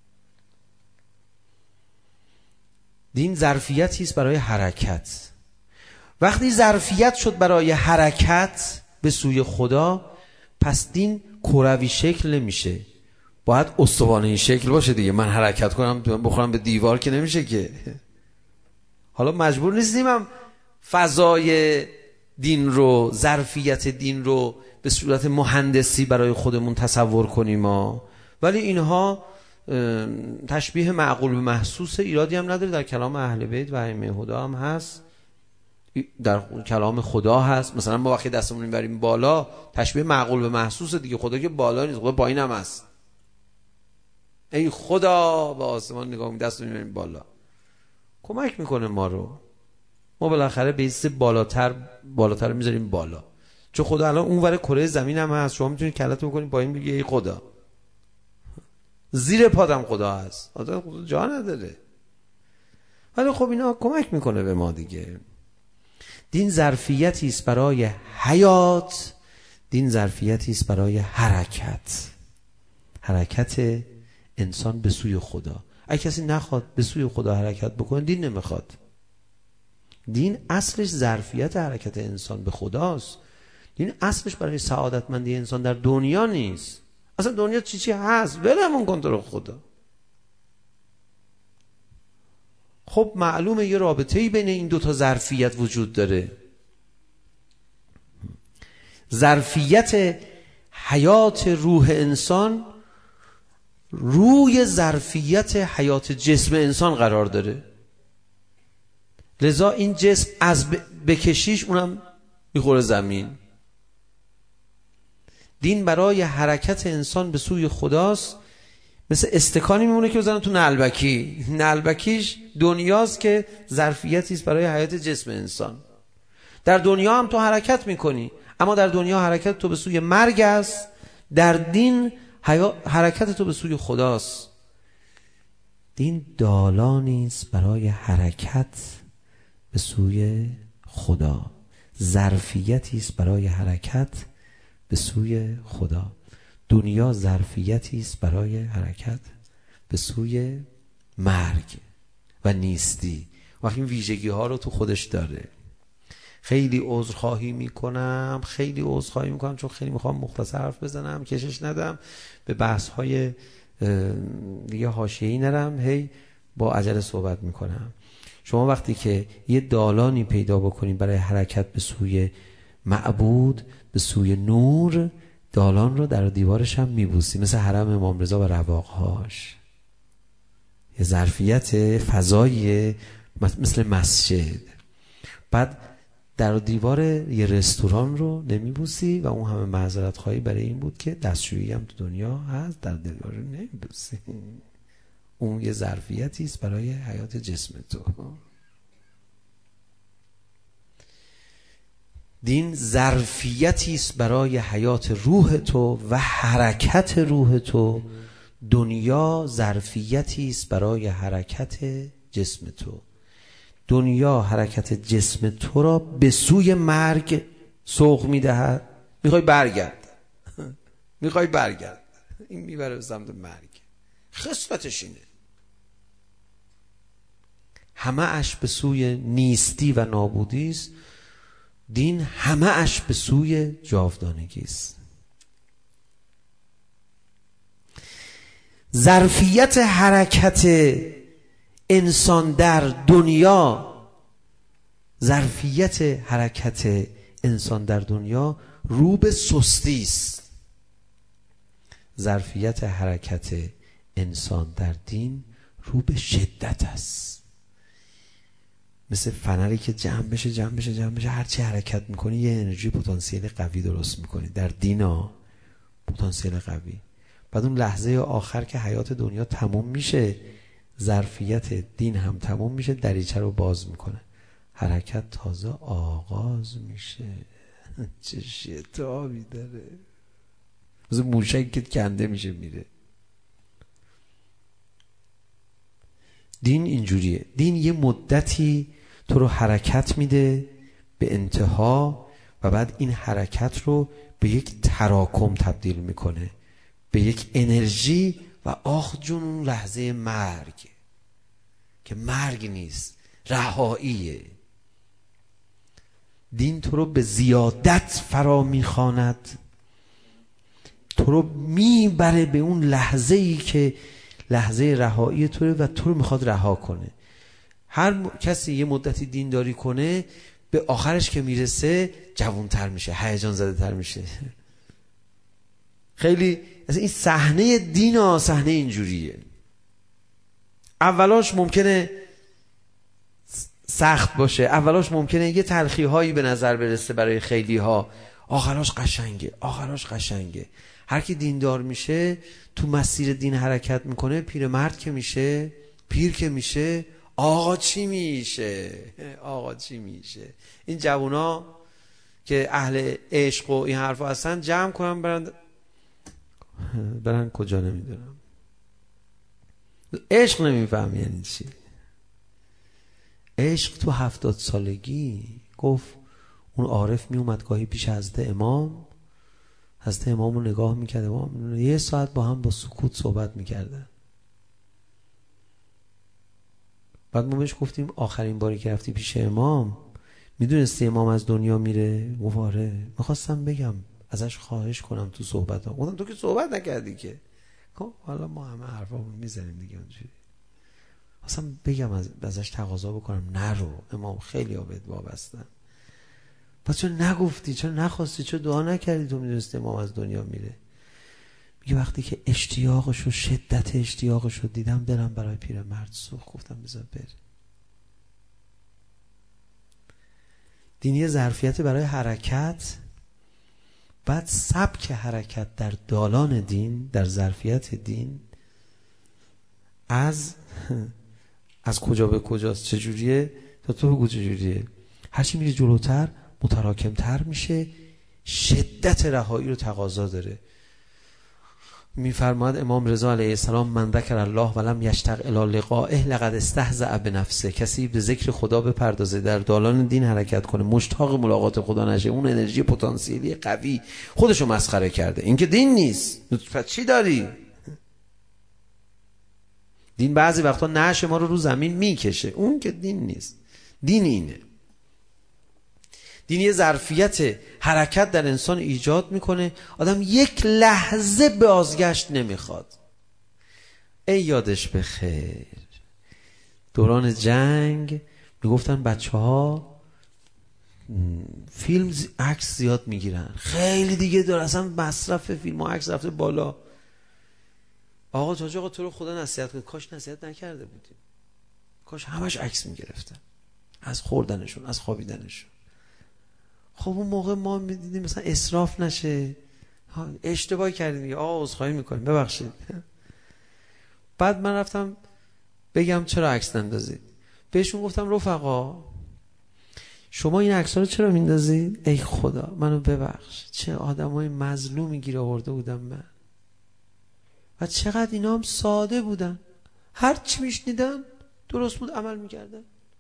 دین ظرفیتی است برای حرکت. وقتی ظرفیت شد برای حرکت به سوی خدا، پس دین کروی شکل نمیشه، باید استوانه این شکل باشه دیگه. من حرکت کنم بخورم به دیوار که نمیشه که. حالا مجبور نیستیم هم فضای دین رو، ظرفیت دین رو به صورت مهندسی برای خودمون تصور کنیم ما. ولی اینها تشبیه معقول به محسوس، ایرادی هم نداره، در کلام اهل بیت و ائمه هدی هم هست، در کلام خدا هست. مثلا ما وقتی دستمون میبریم بالا، تشبیه معقول به محسوس دیگه. خدا که بالا نیست، خدا پایین هم هست. ای خدا به آسمان نگاه می دستمون میبریم بالا، کمک میکنه ما رو. ما بالاخره به ایست بالاتر بالاتر میذاریم بالا، چون خدا الان اونور کره زمین هم هست. شما میتونید کلتون کنید پایین بگی ای خدا، زیر پادم خدا هست. خدا جا نداره. ولی خب اینا کمک میکنه به ما دیگه. دین ظرفیتی است برای حیات، دین ظرفیتی است برای حرکت، حرکت انسان به سوی خدا. اگه کسی نخواد به سوی خدا حرکت بکنه، دین نمیخواد. دین اصلش ظرفیت حرکت انسان به خداست. دین اصلش برای سعادتمندی انسان در دنیا نیست. اصلا دنیا چی چی هست، ولمون کن تو رو خدا. خب معلومه یه رابطه‌ای بین این دوتا ظرفیت وجود داره. ظرفیت حیات روح انسان روی ظرفیت حیات جسم انسان قرار داره. لذا این جسم از بکشیش اونم میخوره زمین. دین برای حرکت انسان به سوی خداست. مثل استکانی میمونه که بزنن تو نعلبکی. نعلبکیش دنیاست که ظرفیتی است برای حیات جسم انسان. در دنیا هم تو حرکت میکنی، اما در دنیا حرکت تو به سوی مرگ است. در دین حرکت تو به سوی خداست. دین دالانی است برای حرکت به سوی خدا، ظرفیتی است برای حرکت به سوی خدا. دنیا ظرفیتی است برای حرکت به سوی مرگ و نیستی. وقتی این ویژگی ها رو تو خودش داره. خیلی عذرخواهی میکنم خیلی عذرخواهی میکنم چون خیلی میخوام مختصر حرف بزنم، کشش ندم به بحث های دیگه حاشیه‌ای نرم، هی با عجله صحبت میکنم. شما وقتی که یه دالانی پیدا بکنید برای حرکت به سوی معبود، به سوی نور، دالان رو در دیوارش هم میبوسی، مثل حرم امام رضا و رواقهاش. یه ظرفیت فضایی مثل مسجد. بعد در دیوار یه رستوران رو نمیبوسی و اون همه معذرت خواهی برای این بود که دستشویی هم تو دنیا هست، در دیوار رو نمیبوسی. اون یه ظرفیتی است برای حیات جسم تو. دین ظرفیتی است برای حیات روح تو و حرکت روح تو. دنیا ظرفیتی است برای حرکت جسم تو. دنیا حرکت جسم تو را به سوی مرگ سوق میدهد. میخوای برگرد میخوای برگرد این میبره به سمت مرگ. خصلتش اینه. همه اش به سوی نیستی و نابودی است. دین همه اش به سوی جاودانگی است. ظرفیت حرکت انسان در دنیا ظرفیت حرکت انسان در دنیا رو به سستی است. ظرفیت حرکت انسان در دین رو به شدت است. مثل فنری که جمع بشه جمع بشه جمع بشه، هرچی حرکت میکنی یه انرژی پتانسیل قوی درست میکنی. در دینا پتانسیل قوی. بعد اون لحظه آخر که حیات دنیا تموم میشه، ظرفیت دین هم تموم میشه، دریچه رو باز میکنه، حرکت تازه آغاز میشه. چه شتابی داره. مثل موشک که کنده میشه میره. دین اینجوریه. دین یه مدتی تو رو حرکت میده به انتها و بعد این حرکت رو به یک تراکم تبدیل میکنه، به یک انرژی و آخ جون اون لحظه مرگ که مرگ نیست، رهاییه. دین تو رو به زیادت فرا میخواند، تو رو میبره به اون لحظه ای که لحظه رهایی توه و تو رو میخواد رها کنه. هر م... کسی یه مدتی دینداری کنه به آخرش که میرسه جوانتر میشه، هیجان زده تر میشه. خیلی از این صحنه دین ها صحنه اینجوریه. اولاش ممکنه سخت باشه، اولاش ممکنه یه تلخی هایی به نظر برسه برای خیلی ها، آخراش قشنگه، آخراش قشنگه. هر کی دیندار میشه تو مسیر دین حرکت میکنه، پیرمرد که میشه، پیر که میشه، آقا چی میشه؟ آقا چی میشه؟ این جوونا که اهل عشق و این حرفا هستن جمع کنن برن برن کجا نمیدونم. عشق نمیفهم یعنی چی. عشق تو هفتاد سالگی گفت اون عارف می اومد گاهی پیش حضرت امام، حضرت امام رو نگاه میکرد، امام یه ساعت با هم با سکوت صحبت میکردن. بعد ما بهش گفتیم آخرین باری که رفتی پیش امام میدونستی امام از دنیا میره؟ گفت آره. میخواستم بگم ازش خواهش کنم تو صحبت ها. گفتم تو که صحبت نکردی که. خب حالا ما همه حرفا میزنیم دیگه اونجوری. اصلا بگم از ازش تقاضا بکنم نرو، امام خیلی عابد وابستن. پس چرا نگفتی؟ چرا نخواستی؟ چرا دعا نکردی؟ تو میدونستی امام از دنیا میره. میگه وقتی که اشتیاقشو، شدت اشتیاقشو دیدم دلم برای پیرمرد سوخت، گفتم بذار بره. دینی ظرفیت برای حرکت، بعد سبک حرکت در دالان دین، در ظرفیت دین از از کجا به کجاست، چجوریه تا تو بگو چجوریه. هرچی میری جلوتر متراکمتر میشه، شدت رهایی رو تقاضا داره. میفرماید امام رضا علیه السلام من ذکر الله ولم یشتاق الی لقائه لقد استهزأ بنفسه. کسی به ذکر خدا بپردازه، در دالان دین حرکت کنه، مشتاق ملاقات خدا نشه، اون انرژی پتانسیلی قوی خودشو مسخره کرده. این که دین نیست. پس چی داری؟ دین بعضی وقتا نعش ما رو رو زمین میکشه، اون که دین نیست. دین اینه. دین یه ظرفیت حرکت در انسان ایجاد میکنه، آدم یک لحظه بازگشت نمیخواد. ای یادش بخیر دوران جنگ میگفتن بچه ها فیلم عکس زیاد میگیرن، خیلی دیگه داره اصلا مصرف فیلم و عکس رفته بالا. آقا جاج آقا تو رو خدا نصیحت کن. کاش نصیحت نکرده بودیم، کاش همش عکس میگرفتن از خوردنشون، از خوابیدنشون. خب اون موقع ما میدیدیم مثلا اسراف نشه، اشتباهی کردیم آقا عذرخواهی میکنیم ببخشید. بعد من رفتم بگم چرا عکس نندازید. بهشون گفتم رفقا شما این عکس‌ها رو چرا میندازید؟ ای خدا منو ببخش، چه آدمای مظلومی گیر آورده بودم من. و چقدر اینا هم ساده بودن، هر چی میشنیدن درست بود عمل میکردن.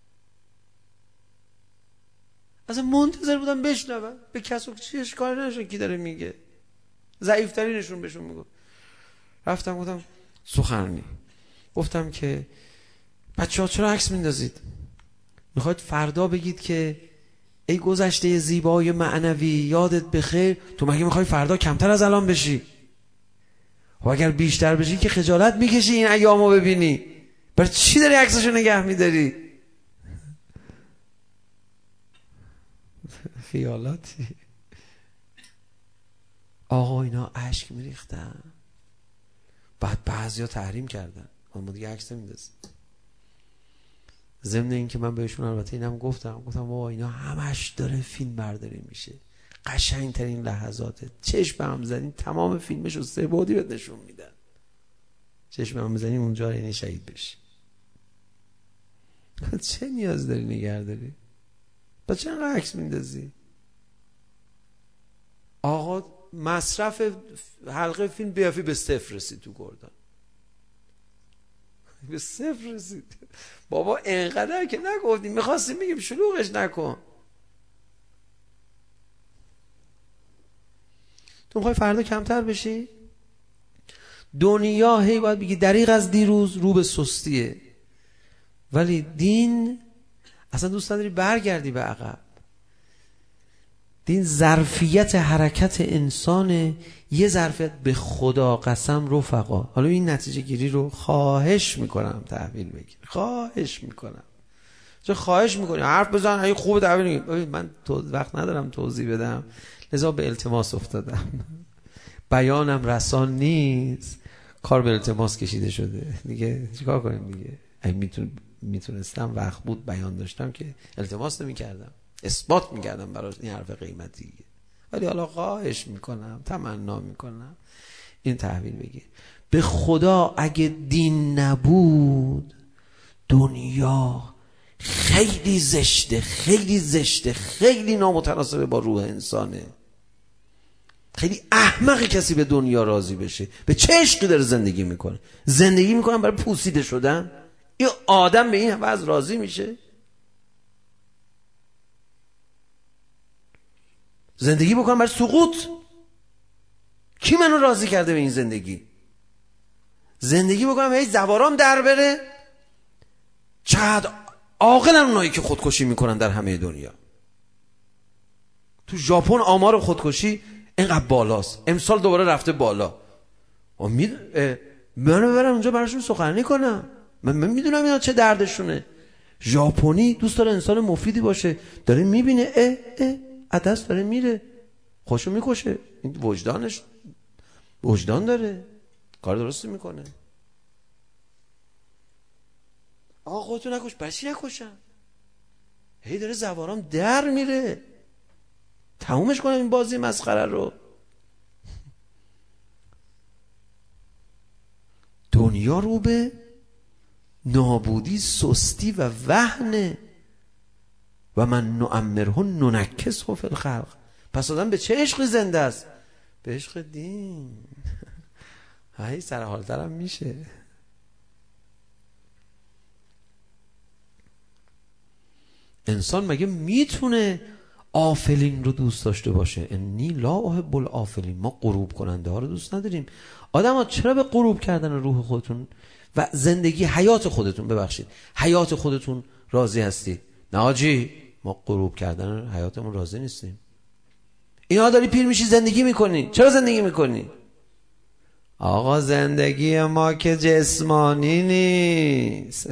اصلا منتظر بودم بشنون، به کس و چیش کار نشون کی داره میگه، ضعیف‌ترینشون بهشون میگه. رفتم گفتم سخنرانی، گفتم که بچه‌ها چرا عکس میندازید؟ میخواید فردا بگید که ای گذشته زیبای معنوی یادت بخیر، تو مگه میخوای فردا کمتر از الان بشی؟ و اگر بیشتر بشی که خجالت میکشی این ایامو ببینی، برای چی داری عکسشو نگه میداری؟ خیالاتی. آقا اینا اشک میریختن، بعد بعضیا تحریم کردن ما دیگه عکس نمیندازیم. ضمن این که من بهشون البته اینم گفتم، گفتم بابا اینا همش داره فیلم برداری میشه، قشنگترین لحظاته، چشم هم زدین تمام فیلمشو سه بعدی بهت نشون میدن، چشم هم بزنیم اونجا یعنی شهید بشی. چه نیاز داری نگهداری؟ با چه انقدر عکس میندازی؟ آقا مصرف حلقه فیلم بیافی به صفر رسید تو گردان، به صفر رسید. بابا اینقدر که نگفتیم، میخواستیم بگیم شلوغش نکن. تو میخوای فردا کمتر بشی؟ دنیا هی باید بگی دریغ از دیروز رو به سستیه، ولی دین اصلا دوست نداری برگردی به عقب. دین ظرفیت حرکت انسان، یه ظرفیت به خدا قسم رفقا. حالا این نتیجه گیری رو خواهش میکنم تحویل بگیر، خواهش میکنم. چه خواهش میکنی حرف بزن، اگه خوب تحویل بگیر. من تو وقت ندارم توضیح بدم، لذا به التماس افتادم. بیانم رسان نیست، کار به التماس کشیده شده دیگه. چیکار کنیم دیگه؟ اگه میتون میتونستم وقت بود بیان داشتم که التماس نمیکردم، اثبات میکردم برای این حرف قیمتی. ولی حالا خواهش میکنم، تمنا میکنم این تحویل بگیر. به خدا اگه دین نبود دنیا خیلی زشته، خیلی زشته، خیلی نامتناسب با روح انسانه. خیلی احمقی کسی به دنیا راضی بشه. به چه عشقی داره زندگی میکنه؟ زندگی میکنن برای پوسیده شدن؟ این آدم به این وضع راضی میشه؟ زندگی بکنم برای سقوط؟ کی منو راضی کرده به این زندگی؟ زندگی بکنم هی زوارام در بره؟ چقدر عاقلن اونایی که خودکشی میکنن در همه دنیا. تو ژاپن آمار خودکشی اینقدر بالاست، امسال دوباره رفته بالا. امید منو ببرم اونجا براشون سخنرانی کنم. من, من میدونم اینا چه دردشونه. ژاپنی دوست داره انسان مفیدی باشه، داره میبینه اه اه عدس داره میره، خوشو میکشه. این وجدانش وجدان داره، کار درستی میکنه. آقا خودتو نکش، برای چی نکشم؟ هی داره زوارام در میره، تمومش کنم این بازی مسخره رو. دنیا رو به نابودی، سستی و وهنه. و من نعمره ننکسه فی الخلق. پس آدم به چه عشقی زنده است؟ به عشق دین. هی سرحالترم میشه. انسان مگه میتونه آفلین رو دوست داشته باشه؟ انی لا احب الافلین. ما غروب کننده ها رو دوست نداریم. آدم ها چرا به غروب کردن روح خودتون و زندگی حیات خودتون، ببخشید حیات خودتون راضی هستید؟ نه آجی، ما غروب کردن حیاتمون راضی نیستیم. اینا داری پیر میشی زندگی میکنی. چرا زندگی میکنی؟ آقا زندگی ما که جسمانی نیست.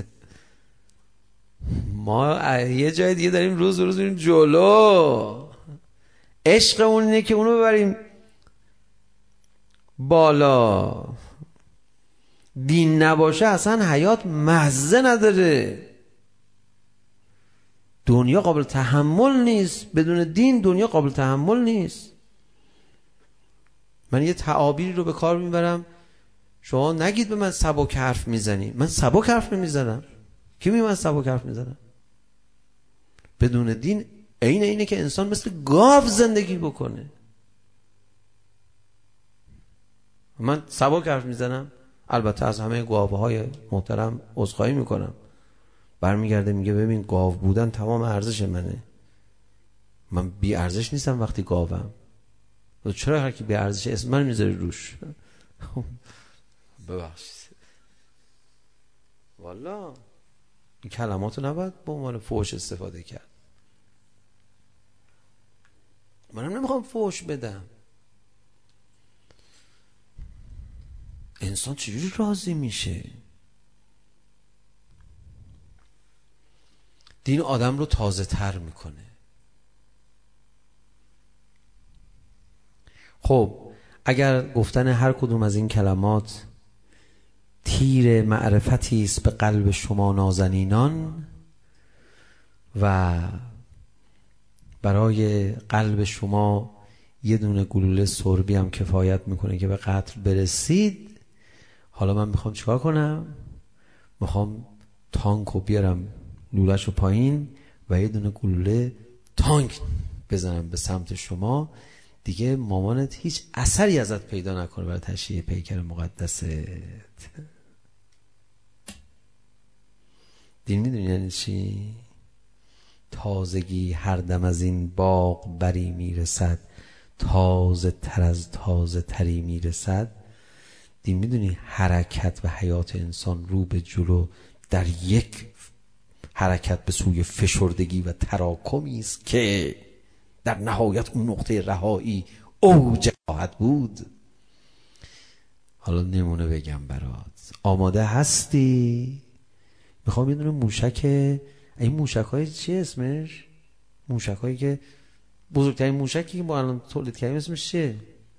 ما یه جای دیگه داریم روز روز میریم جلو. عشقمون اینه که اونو ببریم بالا. دین نباشه اصلا حیات مزه نداره. دنیا قابل تحمل نیست. بدون دین دنیا قابل تحمل نیست. من یه تعابیری رو به کار میبرم، شما نگید به من سبک حرف میزنی. من سبک حرف نمیزنم. کی میگه من سبک حرف میزنم؟ بدون دین عین اینه که انسان مثل گاو زندگی بکنه. من سبک حرف میزنم، البته از همه گاوهای محترم عذرخواهی میکنم. برمیگرده میگه ببین گاو بودن تمام ارزش منه. من بی ارزش نیستم وقتی گاوم. چرا هر کی بی ارزش اسم من میذاره روش؟ ببخشید والا این کلماتو نباید به عنوان فحش استفاده کرد. منم نمیخوام فحش بدم. انسان چجوری راضی میشه؟ دین آدم رو تازه تر میکنه. خب اگر گفتن هر کدوم از این کلمات تیر معرفتی است به قلب شما نازنینان و برای قلب شما یه دونه گلوله سربی هم کفایت میکنه که به قتل برسید، حالا من میخوام چیکار کنم؟ میخوام تانکو بیارم لوله‌شو پایین و یه دونه گلوله تانک بزنم به سمت شما، دیگه مامانت هیچ اثری ازت پیدا نکنه برای تشییع پیکر مقدست. دین میدونی یعنی چی؟ تازگی هر دم از این باغ بری میرسد، تازه تر از تازه تری میرسد. دین میدونی حرکت و حیات انسان رو به جلو در یک حرکت به سوی فشردگی و تراکمی است که در نهایت اون نقطه رهایی اوج خواهد بود. حالا نمونه بگم برات. آماده هستی؟ میخوام یه دونه موشک، این موشک های چی اسمش؟ موشک هایی که بزرگترین موشکی که ما الان تولید کردیم اسمش چیه؟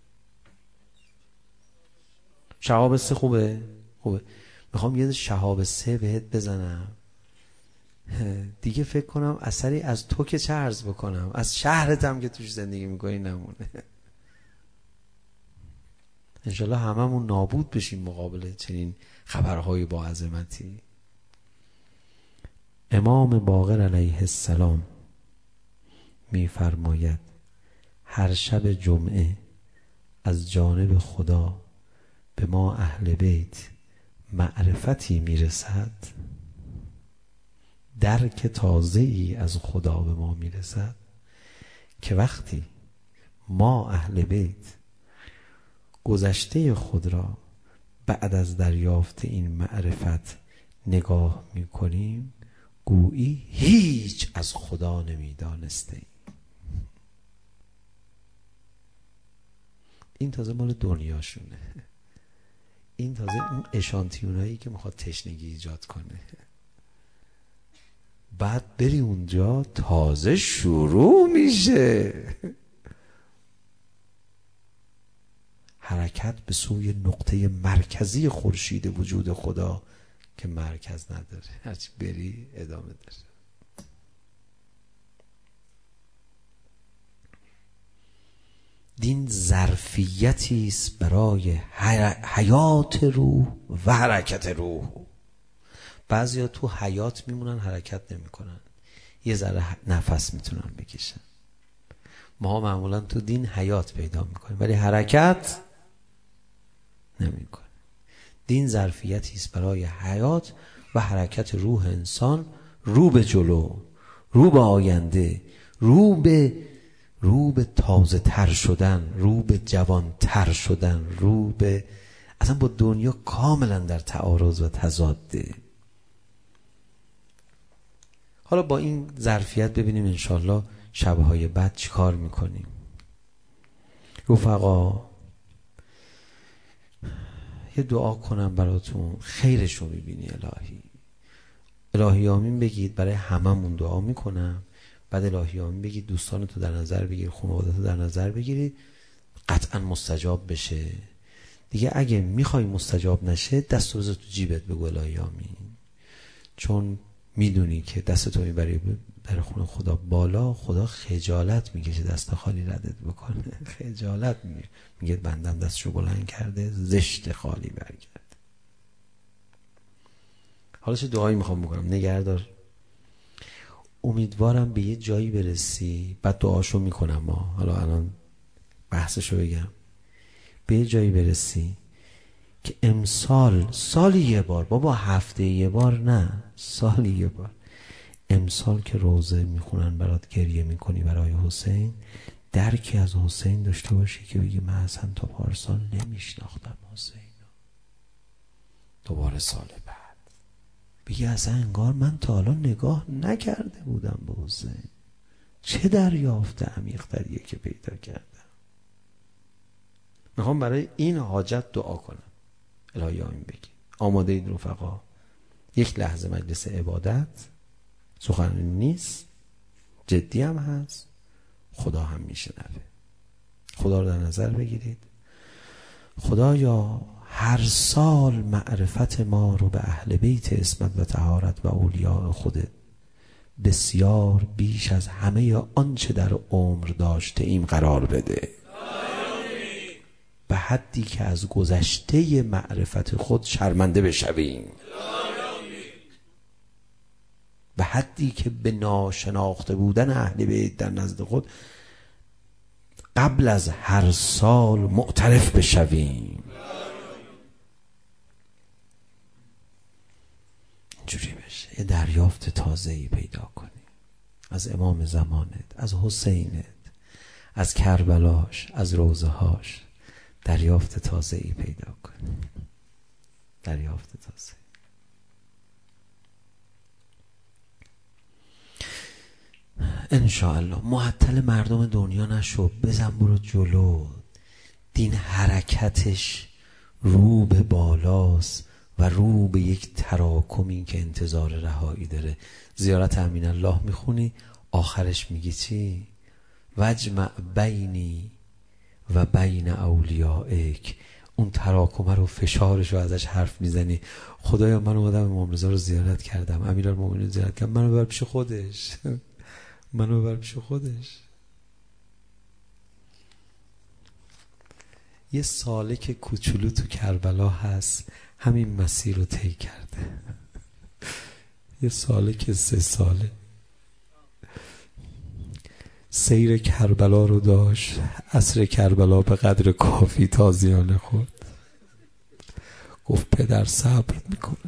شهاب سه. خوبه؟ خوبه. میخوام یه شهاب سه بهت بزنم دیگه فکر کنم اثری از تو که چه عرض بکنم، از شهرتم که توش زندگی میکنی نمونه. انشالله هممون نابود بشیم مقابل چنین خبرهای با عظمتی. امام باقر علیه السلام میفرماید هر شب جمعه از جانب خدا به ما اهل بیت معرفتی میرسد، درک تازه‌ای از خدا به ما میرسد که وقتی ما اهل بیت گذشته خود را بعد از دریافت این معرفت نگاه میکنیم گویی هیچ از خدا نمیدانستیم. این تازه مال دنیاشونه، این تازه اون اشانتیونایی که میخواد تشنگی ایجاد کنه. بعد بری اونجا تازه شروع میشه حرکت به سوی نقطه مرکزی خورشید وجود خدا که مرکز نداره، هرچی بری ادامه داره. دین ظرفیتی است برای حیات روح و حرکت روح. بعضیا تو حیات میمونن، حرکت نمیکنن، یه ذره نفس میتونن بکشن. ما معمولا تو دین حیات پیدا میکنیم ولی حرکت نمیکنیم. دین ظرفیتی است برای حیات و حرکت روح انسان، رو به جلو، رو به آینده، رو به رو به تازه تر شدن، رو به جوان تر شدن، رو به اصلا با دنیا کاملا در تعارض و تضاده. حالا با این ظرفیت ببینیم انشالله شبهای بعد چی کار میکنیم. رفقا یه دعا کنم براتون، خیرشو میبینی الهی. الهی آمین بگید، برای هممون دعا میکنم. بعد الهی آمین بگید، دوستانتو در نظر بگیر، خانواده‌تو در نظر بگیرید، قطعا مستجاب بشه. دیگه اگه میخوای مستجاب نشه دستو بذار تو جیبت، بگو الهی آمین، چون میدونی که دستتو میبری در خونه خدا بالا، خدا خجالت میکشه دست خالی ردت بکنه. خجالت میگه، میگه بندم دستشو بلند کرده، زشت خالی برگرد. حالا چه دعایی میخوام بکنم؟ نگهدار. امیدوارم به یه جایی برسی، بعد دعاشو میکنم. ما حالا الان بحثشو بگم. به یه جایی برسی که امسال، سالی یه بار، بابا هفته یه بار نه، سالی یه بار، امسال که روزه میخونن برات گریه میکنی برای حسین، درکی از حسین داشته باشی که بگی من اصلا تا پارسال نمیشناختم حسین، دوباره سال بعد بگی اصلا انگار من تا حالا نگاه نکرده بودم به حسین، چه دریافت عمیق تریه که پیدا کردم. میخوام برای این حاجت دعا کنم. الهی آمین بگی. آماده اید رفقا؟ یک لحظه مجلس عبادت، سخنرانی نیست، جدی هم هست، خدا هم میشنوه. خدا رو در نظر بگیرید. خدایا هر سال معرفت ما رو به اهل بیت عصمت و طهارت و اولیاء خودت بسیار بیش از همه آنچه در عمر داشته ایم قرار بده، به حدی که از گذشته معرفت خود شرمنده بشویم، به حدی که به ناشناخته بودن اهل بیت در نزد خود قبل از هر سال معترف بشویم. اینجوری بشه یه دریافت تازه‌ای پیدا کنی از امام زمانت، از حسینت، از کربلاش، از روضه‌هاش. دریافت تازه‌ای پیدا کنی، دریافت تازه. انشاءالله معطل مردم دنیا نشو، بزن برو جلو. دین حرکتش رو به بالاست و رو به یک تراکمی که انتظار رهایی داره. زیارت امین الله میخونی آخرش میگی چی؟ وجمع بینی و بین اولیائک. اون تراکمه رو فشارش رو ازش حرف میزنی. خدایا من اومدم امام رضا رو زیارت کردم، امیرالمومنین رو زیارت کردم، منو ببر پیش خودش منو ببر پیش خودش. یه سالک کوچولو تو کربلا هست همین مسیر رو طی کرده. یه سالک سه ساله سیر کربلا رو داشت. عصر کربلا به قدر کافی تازیانه خورد. گفت پدر صبر میکنم.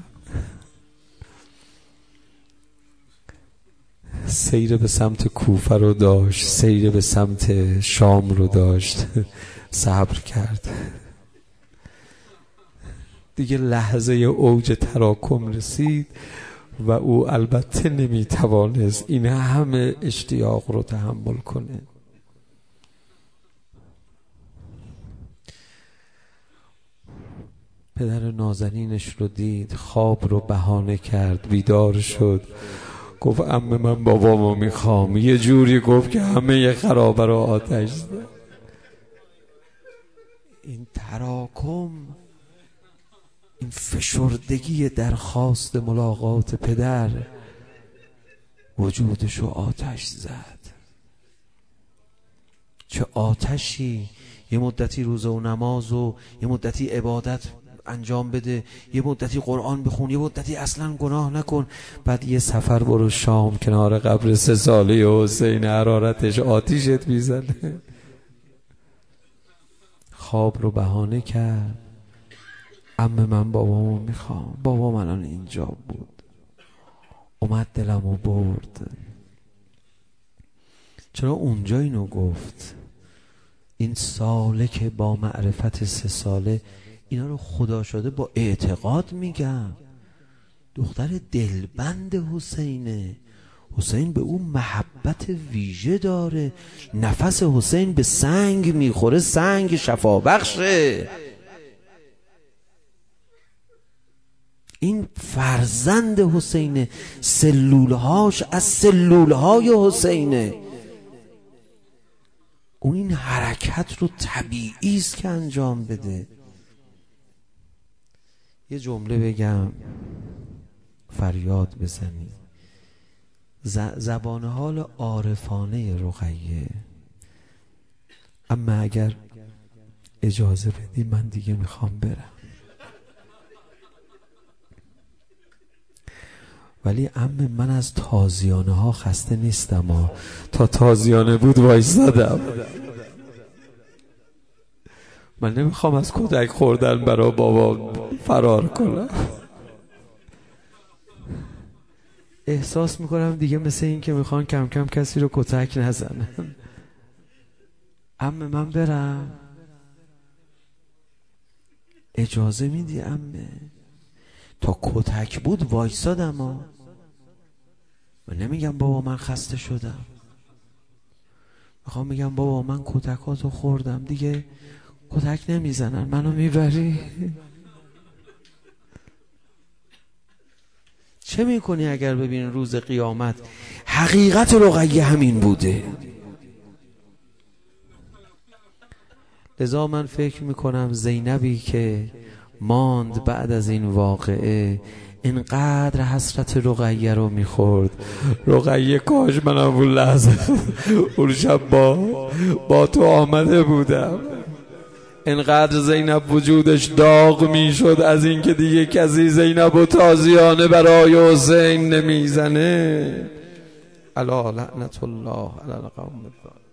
سیر به سمت کوفه رو داشت، سیر به سمت شام رو داشت، صبر کرد. دیگه لحظه اوج تراکم رسید و او البته نمیتوانست این همه اشتیاق رو تحمل کنه. پدر نازنینش رو دید، خواب رو بهانه کرد، بیدار شد، گفت عمه من بابامو میخوام. یه جوری گفت که همه یه خرابه رو آتش زد. این تراکم، این فشردگی درخواست ملاقات پدر وجودشو آتش زد. چه آتشی! یه مدتی روزه و نماز و یه مدتی عبادت انجام بده، یه مدتی قرآن بخون، یه مدتی اصلا گناه نکن، بعد یه سفر برو شام کنار قبر سه ساله حسین، حرارتش آتیشت میزنه. خواب رو بهانه کرد. عمه من بابامو میخوام. بابا من الان اینجا بود، اومد دلمو برد. چرا اونجا اینو گفت؟ این ساله که با معرفت سه ساله اینا رو خدا شده با اعتقاد میگم. دختر دلبند حسینه. حسین به اون محبت ویژه داره. نفس حسین به سنگ میخوره، سنگ شفابخشه. این فرزند حسینه، سلولهاش از سلولهای حسینه. اون این حرکت رو طبیعی است که انجام بده. یه جمله بگم فریاد بزنی. زبان حال عارفانه رقیه. اما اگر اجازه بدی من دیگه میخوام برم. ولی عمه من از تازیانه ها خسته نیستم ها. تا تازیانه بود وایسادم. من نمیخوام از کودک خوردن برای بابا فرار کنم. احساس میکنم دیگه مثل این که میخوان کم کم کسی رو کتک نزنن. عمه من برم؟ اجازه میدی عمه؟ تا کتک بود وایسادم ها. من نمیگم بابا من خسته شدم، میخوام میگم بابا من کتکاتو خوردم، دیگه کتک نمیزنن، منو میبری؟ چه میکنی اگر ببین روز قیامت حقیقت رقیه همین بوده؟ لذا من فکر میکنم زینبی که ماند بعد از این واقعه اینقدر حسرت رقیه رو میخورد. رقیه کاش منم اون لحظه اون شب با با تو آمده بودم. اینقدر زینب وجودش داغ میشد از این که دیگه کسی زینب و تازیانه برای حسین نمیزنه. الا لعنت الله علی القوم الظالمین.